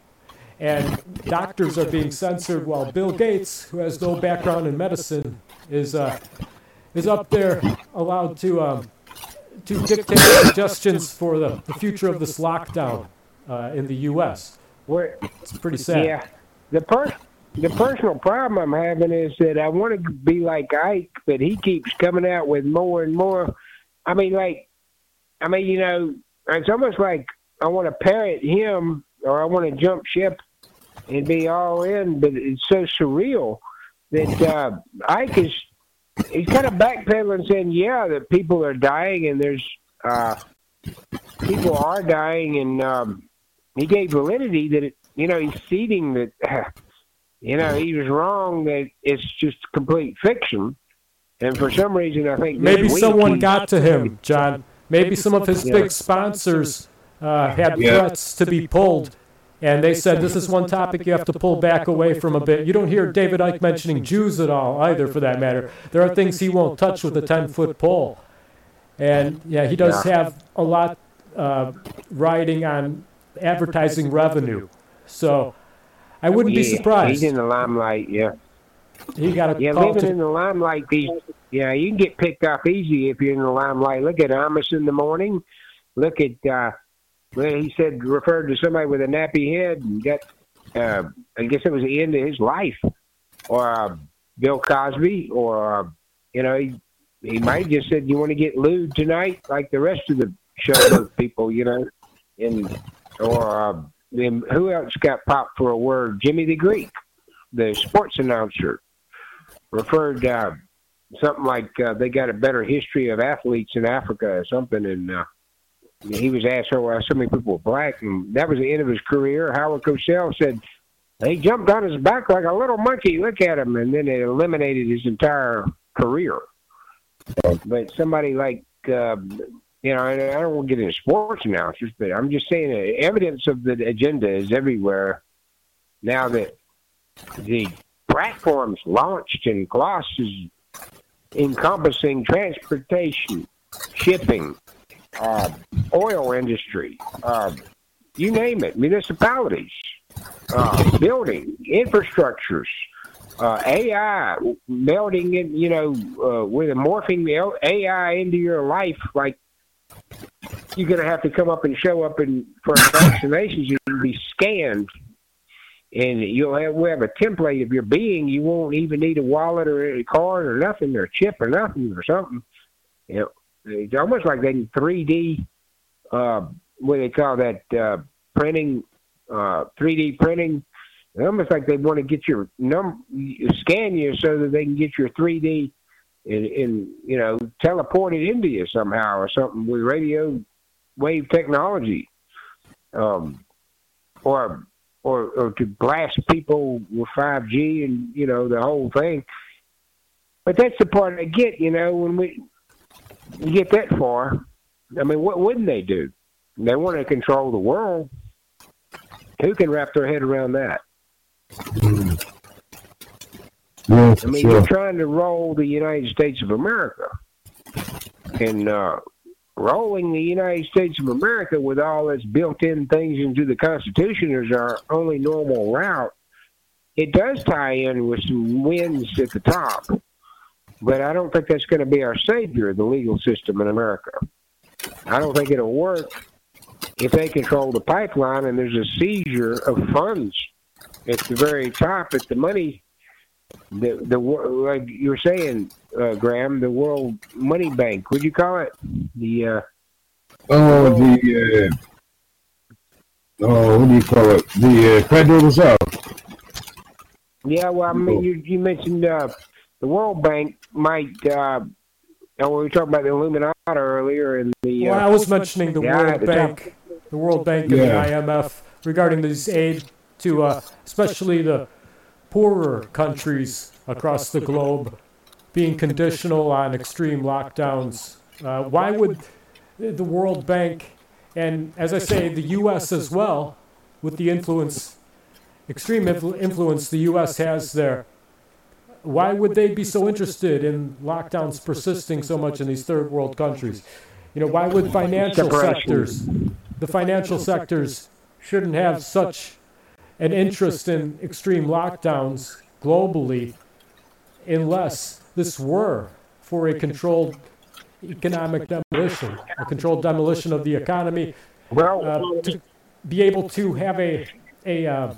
And doctors are being censored while Bill Gates, who has no background in medicine, is uh, is up there allowed to um, to dictate suggestions for the, the future of this lockdown uh, in the U S. Where, It's pretty sad. yeah. The per- the personal problem I'm having is that I want to be like Ike, but he keeps coming out with more and more. I mean, like, I mean, you know, it's almost like I want to parrot him or I want to jump ship and be all in, but it's so surreal that uh, Ike is, he's kind of backpedaling saying, yeah, that people are dying and there's, uh, people are dying, and um, he gave validity that, it, you know, he's ceding that, uh, you know, he was wrong, that it's just complete fiction. And for some reason, I think this Maybe week someone he- got to him, John. Maybe some of his Yeah. big sponsors uh, had Yeah. threats to be pulled, and they said, this is one topic you have to pull back away from a bit. You don't hear David Icke mentioning Jews at all either, for that matter. There are things he won't touch with a ten-foot pole. And, yeah, he does Yeah. have a lot uh, riding on advertising revenue. So I wouldn't be Yeah, surprised. He's in the limelight, yeah. He got a Yeah, call living to in the limelight, these, yeah, you can get picked off easy if you're in the limelight. Look at Amos in the morning. Look at, uh, well, he said, referred to somebody with a nappy head and got, uh, I guess it was the end of his life. Or uh, Bill Cosby, or, uh, you know, he, he might have just said, you want to get lewd tonight, like the rest of the show people, you know. And, or, uh, then who else got popped for a word? Jimmy the Greek, the sports announcer, referred uh, something like uh, they got a better history of athletes in Africa or something, and uh, he was asked why so many people were black, and that was the end of his career. Howard Cosell said he jumped on his back like a little monkey. Look at him, and then it eliminated his entire career. But somebody like uh, you know, and I don't want to get into sports announcers, but I'm just saying uh, evidence of the agenda is everywhere now that the platforms launched and Colossus encompassing transportation, shipping, uh, oil industry, uh, you name it, municipalities, uh, building, infrastructures, uh, A I, melding in, you know, uh, with morphing the A I into your life, like you're going to have to come up and show up and for vaccinations, you can be scanned. And you'll have, we'll have a template of your being. You won't even need a wallet or a card or nothing, or a chip or nothing or something. You know, it's almost like they can three D uh, what do they call that, uh, printing, uh, three D printing. It's almost like they want to get your num scan you so that they can get your three D and, and you know, teleport it into you somehow or something with radio wave technology, um, or, or or to blast people with five G and, you know, the whole thing. But that's the part I get, you know, when we, we get that far. I mean, what wouldn't they do? They want to control the world. Who can wrap their head around that? Yeah, I mean, sure. you're trying to roll the United States of America. And uh, rolling the United States of America with all its built-in things into the Constitution is our only normal route. It does tie in with some wins at the top. But I don't think that's going to be our savior, the legal system in America. I don't think it'll work if they control the pipeline and there's a seizure of funds at the very top, at the money, the the like you were saying, uh, Graham, the World Money Bank. What'd you call it? The uh, oh, the uh, oh, what do you call it? The uh, Federal Reserve. Yeah, well, I mean, you you mentioned uh, the World Bank might. Uh, oh, we were talking about the Illuminati earlier, and the. Well, uh, I was mentioning the yeah, World the Bank, the World Bank and the Yeah. I M F regarding this aid to, uh, especially the poorer countries across the globe, being conditional on extreme lockdowns. Uh, why would the World Bank, and as I say, the U S as well, with the influence, extreme influ- influence the U S has there, why would they be so interested in lockdowns persisting so much in these third world countries? You know, why would financial sectors, the financial sectors shouldn't have such an interest in extreme lockdowns globally unless this were for a controlled economic demolition, a controlled demolition of the economy, well, uh, to be able to have a, a uh,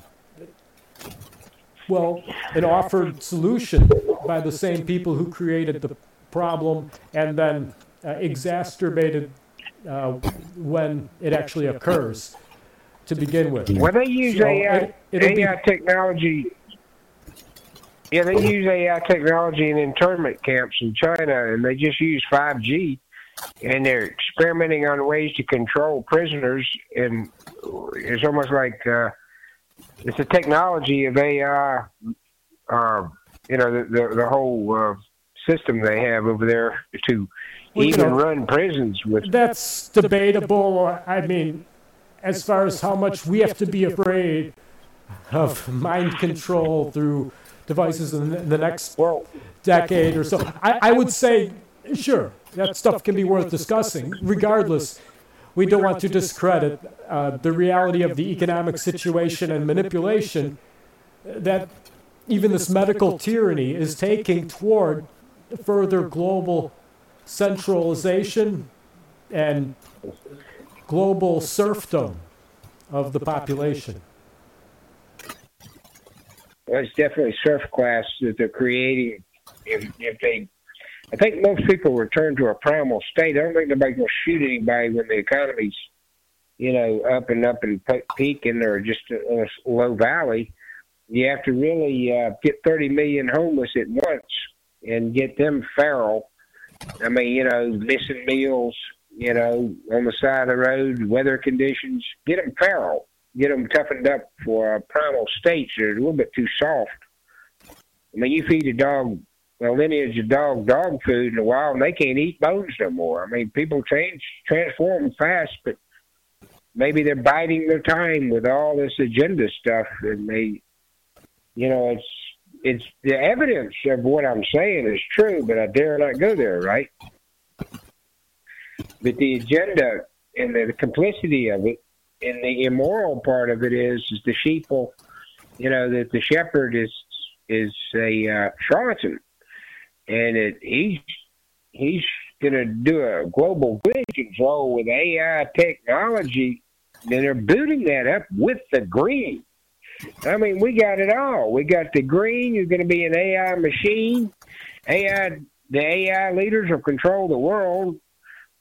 well, an offered solution by the same people who created the problem and then uh, exacerbated uh, when it actually occurs to begin with. well, they use So A I, it- it'll be- A I technology. Yeah, they use A I technology in internment camps in China, and they just use five G, and they're experimenting on ways to control prisoners. And it's almost like uh, it's a technology of A I. Uh, you know, the the, the whole uh, system they have over there to Well, you even know, run prisons with. That's debatable. I mean, as far as how much we have to be afraid of mind control through devices in the, in the next Well, decade or so. I, I would say, sure, that stuff can be worth discussing. Regardless, we don't want to discredit uh, the reality of the economic situation and manipulation that even this medical tyranny is taking toward further global centralization and global serfdom of the population. it's definitely surf class that they're creating. If, if they, I think most people return to a primal state. I don't think nobody's going to shoot anybody when the economy's, you know, up and up and pe- peaking or just in a low valley. You have to really uh, get thirty million homeless at once and get them feral. I mean, you know, missing meals, you know, on the side of the road, weather conditions. Get them feral. Get them toughened up for a primal state. They're a little bit too soft. I mean, you feed a dog, a lineage of dog, dog food in a while, and they can't eat bones no more. I mean, people change, transform fast, but maybe they're biding their time with all this agenda stuff, and they, you know, it's it's the evidence of what I'm saying is true, but I dare not go there, right? But the agenda and the, the complicity of it, and the immoral part of it is, is the sheeple, you know, that the shepherd is is a uh, charlatan, and it, he's he's going to do a global grid control with A I technology, and they're booting that up with the green. I mean, we got it all. We got the green. You're going to be an A I machine. A I, the A I leaders will control the world.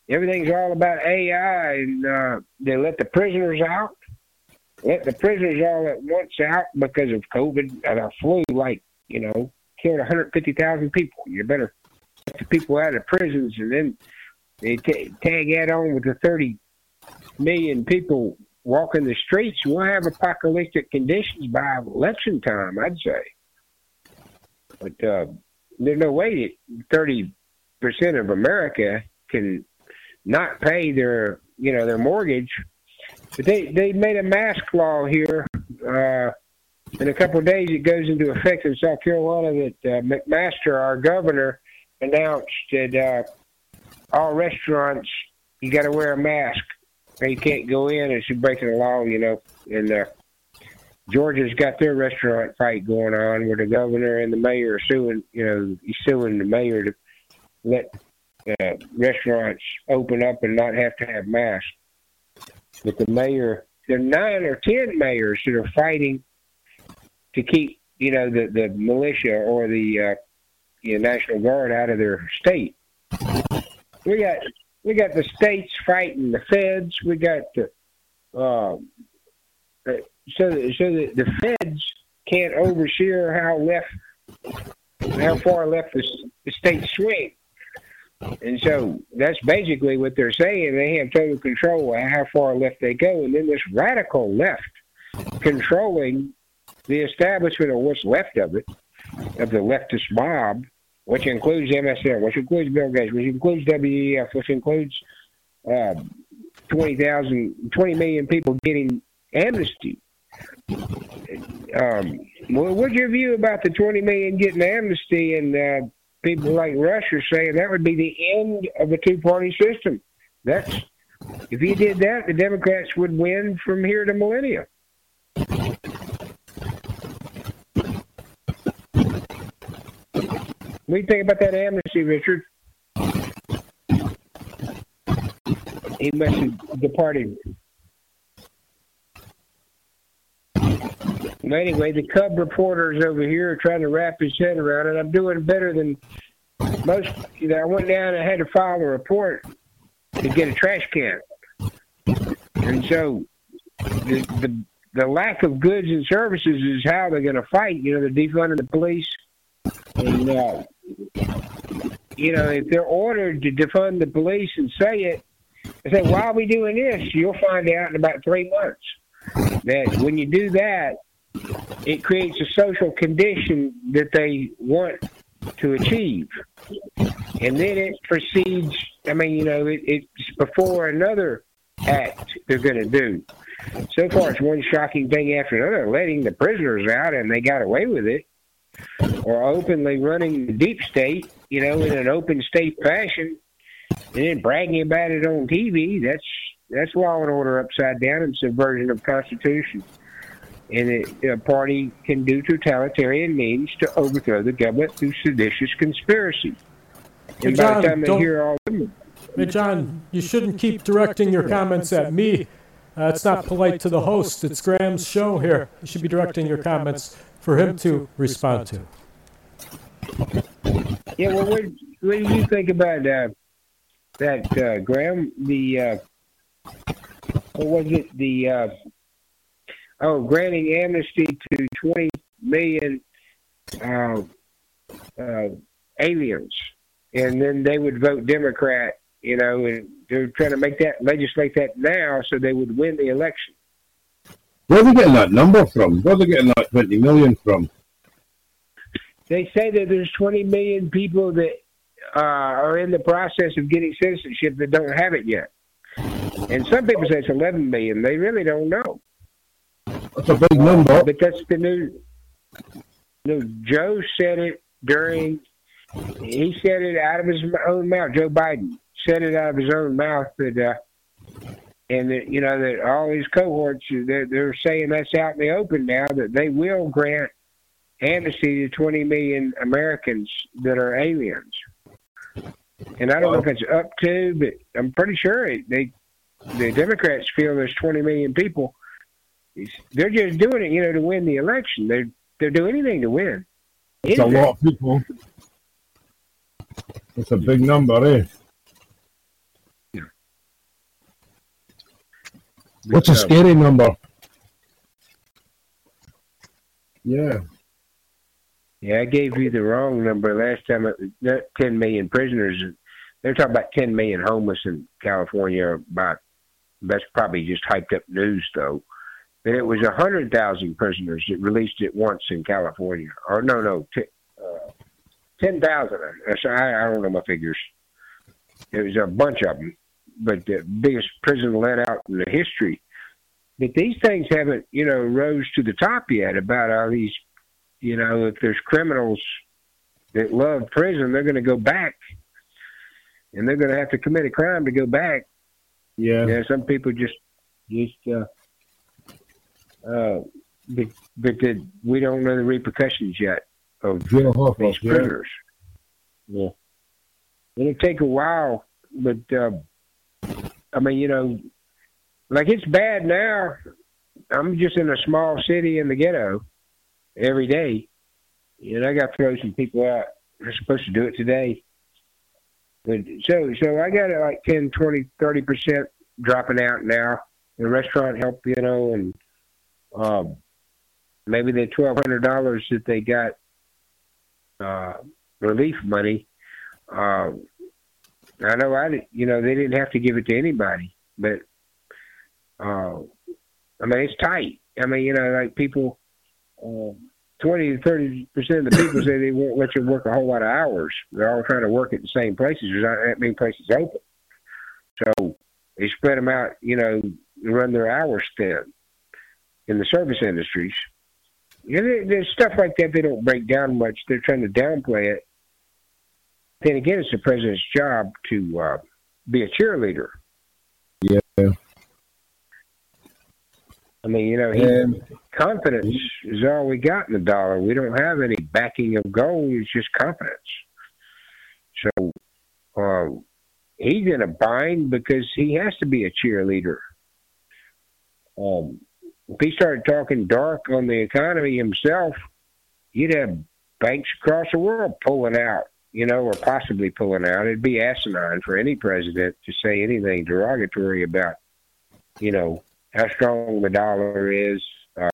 everything's all about A I, and uh, they let the prisoners out, let the prisoners all at once out because of COVID and a flu, like, you know, killed one hundred fifty thousand people. You better let the people out of prisons, and then they t- tag that on with the thirty million people walking the streets. We'll have apocalyptic conditions by election time, I'd say. But uh, there's no way that thirty percent of America can not pay their, you know, their mortgage. But they, they made a mask law here. Uh, in a couple of days, it goes into effect in South Carolina that uh, McMaster, our governor, announced that uh, all restaurants, you got to wear a mask. Or you can't go in. It's breaking the law, you know. And uh, Georgia's got their restaurant fight going on where the governor and the mayor are suing, you know, he's suing the mayor to let uh, restaurants open up and not have to have masks. But the mayor, there are nine or ten mayors that are fighting to keep, you know, the, the militia or the uh, you know, National Guard out of their state. We got we got the states fighting the feds. We got the uh, so so the, the feds can't oversee how left, how far left the, the states swing. And so that's basically what they're saying. They have total control of how far left they go. And then this radical left controlling the establishment of what's left of it, of the leftist mob, which includes M S N, which includes Bill Gates, which includes W E F, which includes uh, twenty thousand, twenty million people getting amnesty. Um, well, what's your view about the twenty million getting amnesty and uh, people like Rush are saying that would be the end of a two-party system? That's if you did that, the Democrats would win from here to millennia. What do you think about that amnesty, Richard? He must have departed. Well, anyway, the Cub reporters over here are trying to wrap his head around it. I'm doing better than most. You know, I went down and had to file a report to get a trash can. And so the, the, the lack of goods and services is how they're going to fight. You know, they're defunding the police. And, uh, you know, if they're ordered to defund the police and say it, they say, why are we doing this? You'll find out in about three months that when you do that, it creates a social condition that they want to achieve. And then it proceeds, I mean, you know, it, it's before another act they're going to do. So far, it's one shocking thing after another, letting the prisoners out, and they got away with it, or openly running the deep state, you know, in an open state fashion, and then bragging about it on T V. That's that's law and order upside down and subversion of Constitution. And it, a party can do totalitarian means to overthrow the government through seditious conspiracy. Hey, and John, by the time they don't, hear all of them, hey, John, you shouldn't keep directing your comments at me. Uh, it's not polite to the host. It's Graham's show here. You should be directing your comments for him to respond to. Yeah, well, what, what do you think about uh, that, uh, Graham? The, uh, what was it? The, uh, oh, granting amnesty to twenty million uh, uh, aliens. And then they would vote Democrat, you know, and they're trying to make that, legislate that now so they would win the election. Where are they getting that number from? Where are they getting that twenty million from? They say that there's twenty million people that uh, are in the process of getting citizenship that don't have it yet. And some people say it's eleven million. They really don't know. That's a big number. Uh, but that's the new. No, Joe said it during. He said it out of his own mouth. Joe Biden said it out of his own mouth that, uh, and that, you know, that all these cohorts, they're, they're saying that's out in the open now, that they will grant amnesty to twenty million Americans that are aliens. And I don't know if it's up to, but I'm pretty sure it, they, the Democrats feel there's twenty million people. They're just doing it, you know, to win the election. They're they're doing anything to win. It's a lot of people. It's a big number, eh? What's a scary number? Yeah. Yeah, I gave you the wrong number last time. It was not ten million prisoners. They're talking about ten million homeless in California. About that's probably just hyped up news, though. Then it was one hundred thousand prisoners that released at once in California. Or no, no, t- uh, ten thousand. I, I don't know my figures. It was a bunch of them, but the biggest prison let out in the history. But these things haven't, you know, rose to the top yet about all these, you know, if there's criminals that love prison, they're going to go back. And they're going to have to commit a crime to go back. Yeah. Yeah, some people just, just, uh, uh, but, but the, we don't know the repercussions yet of Jail hop these up, yeah. prisoners. Yeah. It'll take a while, but, uh, I mean, you know, like it's bad now. I'm just in a small city in the ghetto every day. And I got to throw some people out. They're supposed to do it today. But so, so I got like ten, twenty, thirty percent dropping out now. The restaurant help, you know, and um, maybe the twelve hundred dollars that they got uh, relief money. Uh, I know I, you know, they didn't have to give it to anybody, but uh, I mean, it's tight. I mean, you know, like people, uh, twenty to thirty percent of the people say they won't let you work a whole lot of hours. They're all trying to work at the same places. There's not that many places open. So they spread them out, you know, run their hours thin in the service industries. You know, there's stuff like that they don't break down much. They're trying to downplay it. Then again, it's the president's job to uh, be a cheerleader. Yeah. I mean, you know, he, Um, confidence is all we got in the dollar. We don't have any backing of gold. It's just confidence. So um, he's in a bind because he has to be a cheerleader. Um, if he started talking dark on the economy himself, you'd have banks across the world pulling out, you know, or possibly pulling out. It'd be asinine for any president to say anything derogatory about, you know, how strong the dollar is. Uh,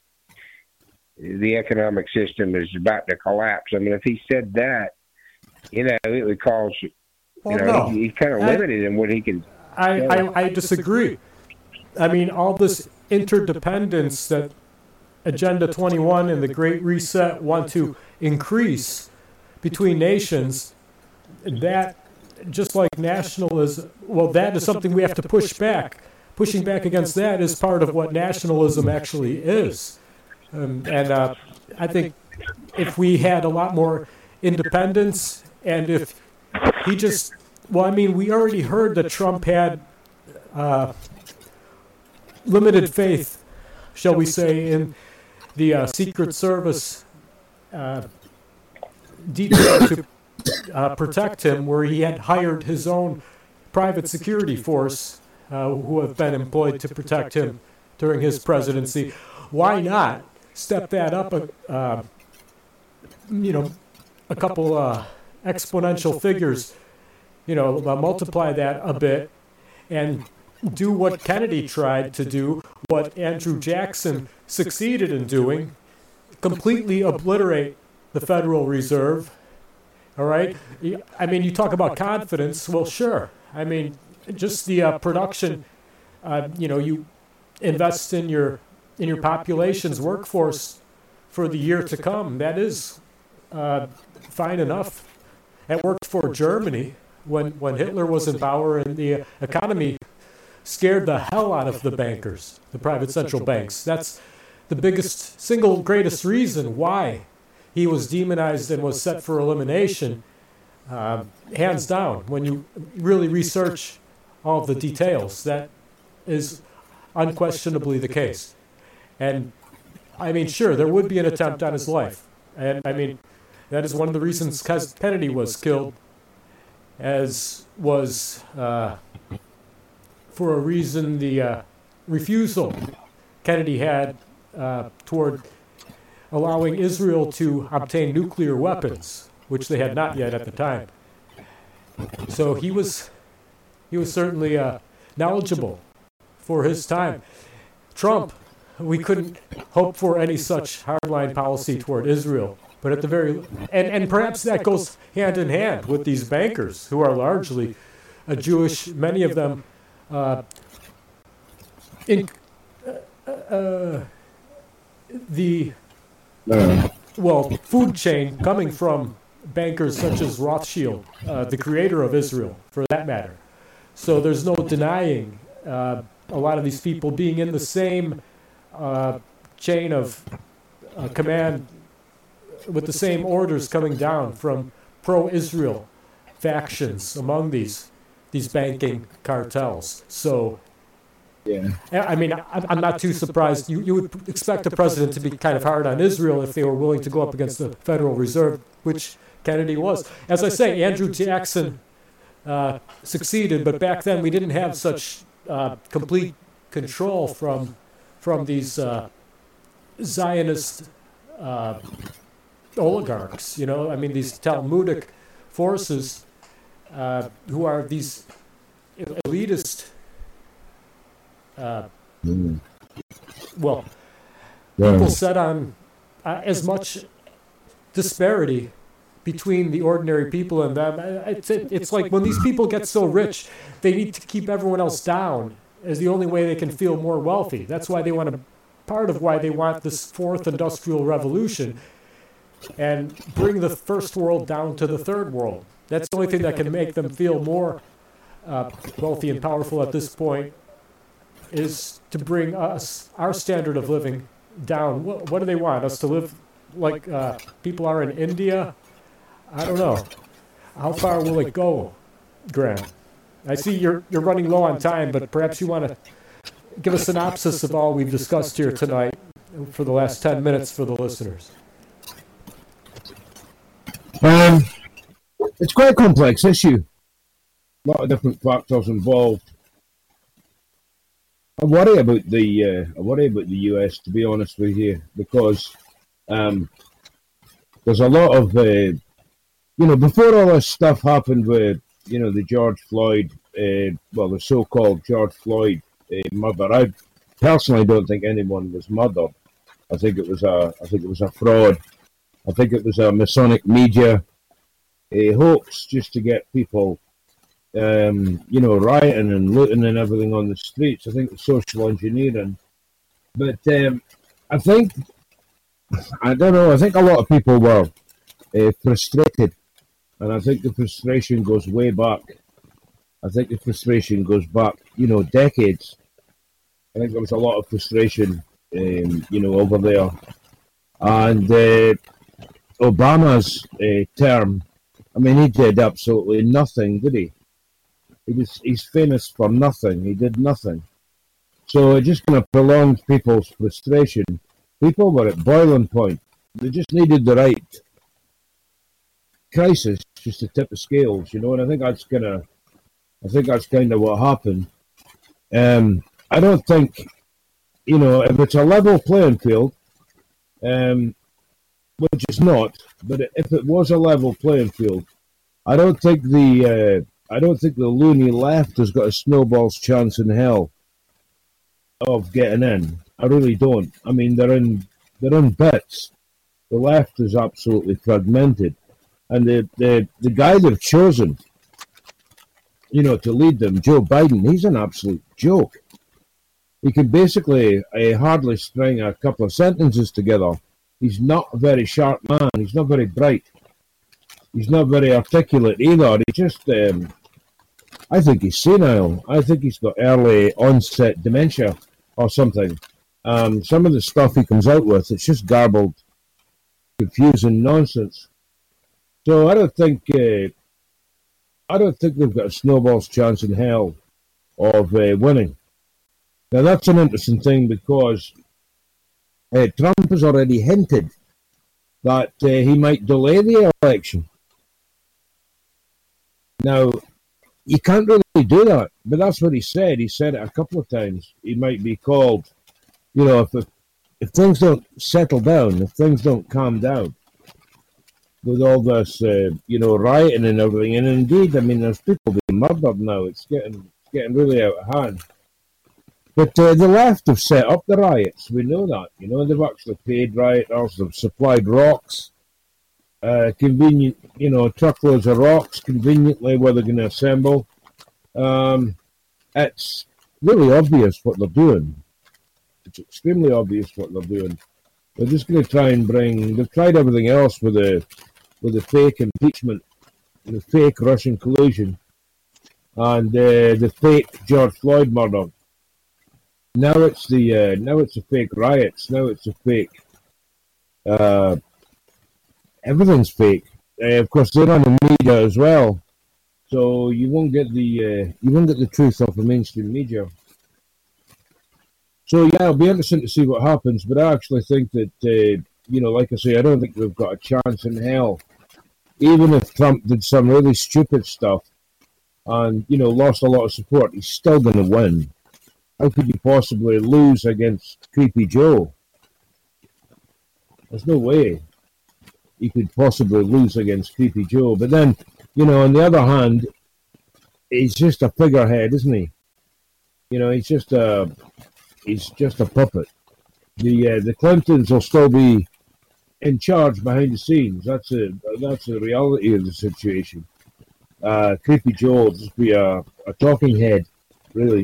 the economic system is about to collapse. I mean, if he said that, you know, it would cause, you Well, know, no. he, he's kind of I- limited in what he can. I, I, I disagree. I mean, all this interdependence that Agenda twenty-one and the Great Reset want to increase between nations, that, just like nationalism, well, that is something we have to push back. Pushing back against that is part of what nationalism actually is. Um, and uh, I think if we had a lot more independence, and if he just, well, I mean, we already heard that Trump had uh, limited faith, shall we say, in the uh, Secret Service uh, detail to uh, protect him, where he had hired his own private security force uh, who have been employed to protect him during his presidency. Why not step that up, a, uh, you know, a couple uh, exponential figures, you know, uh, multiply that a bit, and do what Kennedy tried to do, what Andrew Jackson succeeded in doing, completely obliterate the Federal Reserve. All right? I mean, you talk about confidence. Well, sure. I mean, just the uh, production, uh, you know, you invest in your in your population's workforce for the year to come. That is uh, fine enough. It worked for Germany when, when Hitler was in power, and the economy scared the hell out of the bankers, the private central banks. That's the biggest, single greatest reason why he was demonized and was set for elimination, uh, hands down. When you really research all of the details, that is unquestionably the case. And, I mean, sure, there would be an attempt on his life. And, I mean, that is one of the reasons Kennedy was killed, as was, uh, for a reason, the uh, refusal Kennedy had uh, toward allowing Israel to obtain nuclear weapons, which they had not yet at the time. So he was, he was certainly uh, knowledgeable for his time. Trump, we couldn't hope for any such hardline policy toward Israel. But at the very, and, and perhaps that goes hand in hand with these bankers who are largely uh, Jewish, many of them uh, in uh, uh, the, well, food chain coming from bankers such as Rothschild, uh, the creator of Israel, for that matter. So there's no denying uh, a lot of these people being in the same uh, chain of uh, command with the same orders coming down from pro-Israel factions among these these banking cartels. So, yeah, I mean, I'm not too surprised. You, you would expect the president to be kind of hard on Israel if they were willing to go up against the Federal Reserve, which Kennedy was. As I say, Andrew Jackson uh, succeeded, but back then we didn't have such uh, complete control from from these uh, Zionist uh, oligarchs. You know, I mean, these Talmudic forces uh, who are these elitist. Uh, mm. Well, yeah. people set on uh, as much disparity between the ordinary people and them. It's, it's like when these people get so rich, they need to keep everyone else down as the only way they can feel more wealthy. That's why they want to, part of why they want this fourth industrial revolution and bring the first world down to the third world. That's the only thing that can make them feel more uh, wealthy and powerful at this point, is to bring us, our standard of living, down. What, what do they want? Us to live like uh, people are in India? I don't know. How far will it go, Graham? I see you're you're running low on time, but perhaps you want to give a synopsis of all we've discussed here tonight for the last ten minutes for the listeners. Um, it's quite a complex issue. A lot of different factors involved. I worry about the uh, I worry about the U S, to be honest with you, because um, there's a lot of uh, you know, before all this stuff happened with, you know, the George Floyd, uh, well, the so-called George Floyd uh, murder. I personally don't think anyone was murdered. I think it was a I think it was a fraud. I think it was a Masonic media uh, hoax just to get people, um, you know, rioting and looting and everything on the streets. I think it's social engineering. But um, I think, I don't know, I think a lot of people were uh, frustrated. And I think the frustration goes way back. I think the frustration goes back, you know, decades. I think there was a lot of frustration, um, you know, over there. And uh, Obama's uh, term, I mean, he did absolutely nothing, did he? He was, he's famous for nothing. He did nothing. So it just kind of prolonged people's frustration. People were at boiling point. They just needed the right crisis just to tip the scales, you know. And I think that's kind of, I think that's kind of what happened. Um, I don't think, you know, if it's a level playing field, um, which it's not, but if it was a level playing field, I don't think the uh, I don't think the loony left has got a snowball's chance in hell of getting in. I really don't. I mean, they're in they're in bits. The left is absolutely fragmented, and the the the guy they've chosen, you know, to lead them, Joe Biden, he's an absolute joke. He can basically uh, hardly string a couple of sentences together. He's not a very sharp man. He's not very bright. He's not very articulate either. He just, um, I think he's senile. I think he's got early onset dementia or something. Um, some of the stuff he comes out with, it's just garbled, confusing nonsense. So I don't think, uh, I don't think they've got a snowball's chance in hell of uh, winning. Now that's an interesting thing because uh, Trump has already hinted that uh, he might delay the election. Now, you can't really do that, but that's what he said. He said it a couple of times. He might be called, you know, if if things don't settle down, if things don't calm down with all this, uh, you know, rioting and everything. And indeed, I mean, there's people being murdered now. It's getting it's getting really out of hand. But uh, the left have set up the riots. We know that. You know, they've actually paid rioters. They've supplied rocks, uh, convenient. You know, truckloads of rocks conveniently where they're going to assemble. Um, it's really obvious what they're doing. It's extremely obvious what they're doing. They're just going to try and bring. They've tried everything else with the with the fake impeachment, the fake Russian collusion, and uh, the fake George Floyd murder. Now it's the uh, now it's the fake riots. Now it's a fake. Uh, everything's fake. Uh, of course, they're on the media as well, so you won't get the uh, you won't get the truth off the mainstream media. So yeah, it'll be interesting to see what happens. But I actually think that uh, you know, like I say, I don't think we've got a chance in hell. Even if Trump did some really stupid stuff and you know lost a lot of support, he's still going to win. How could you possibly lose against Creepy Joe? There's no way you could possibly lose against Creepy Joe. But then, you know, on the other hand, he's just a figurehead, isn't he? You know, he's just a he's just a puppet. The uh, the Clintons will still be in charge behind the scenes. That's a that's the reality of the situation. Uh, Creepy Joe will just be a, a talking head, really.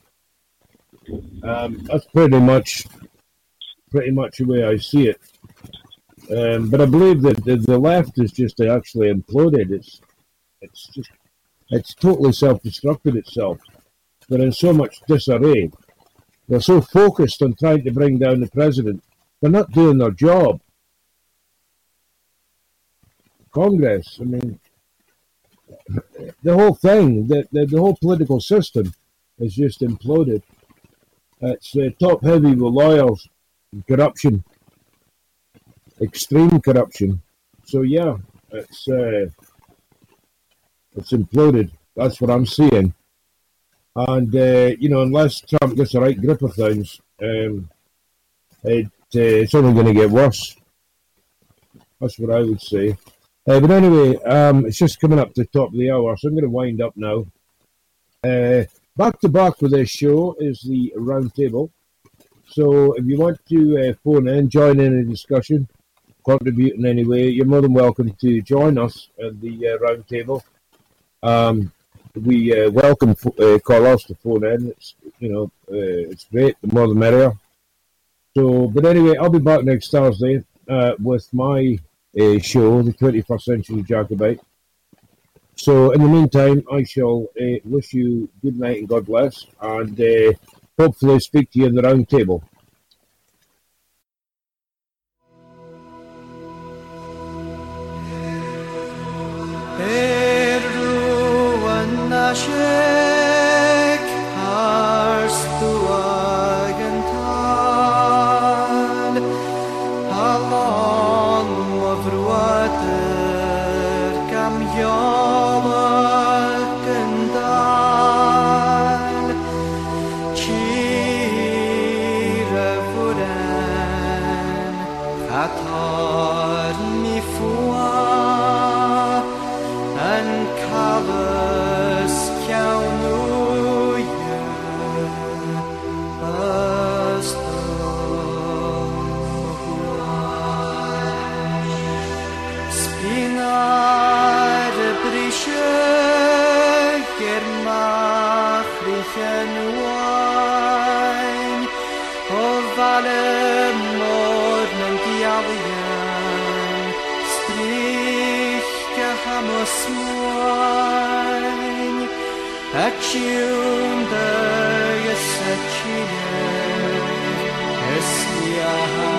Um, that's pretty much, pretty much the way I see it. Um, but I believe that the, the left is just actually imploded. It's, it's just, it's totally self-destructed itself. They're in so much disarray. They're so focused on trying to bring down the president. They're not doing their job. Congress, I mean, the whole thing, the the, the whole political system is just imploded. It's uh, top heavy with lawyers and corruption, extreme corruption. So yeah, it's uh, it's imploded. That's what I'm seeing. And uh, you know, unless Trump gets the right grip of things, um, it, uh, it's only going to get worse. That's what I would say. Uh, but anyway, um, it's just coming up to the top of the hour, so I'm going to wind up now. Uh, Back to back with this show is the roundtable. So if you want to uh, phone in, join in a discussion, contribute in any way, you're more than welcome to join us at the uh, roundtable. Um, we uh, welcome uh, callers to phone in. It's you know uh, it's great. The more the merrier. So, but anyway, I'll be back next Thursday uh, with my uh, show, the twenty-first Century Jacobite. So, in the meantime, I shall uh, wish you good night and God bless, and uh, hopefully speak to you in the round table. Acciunde, yes, acciunde, es ja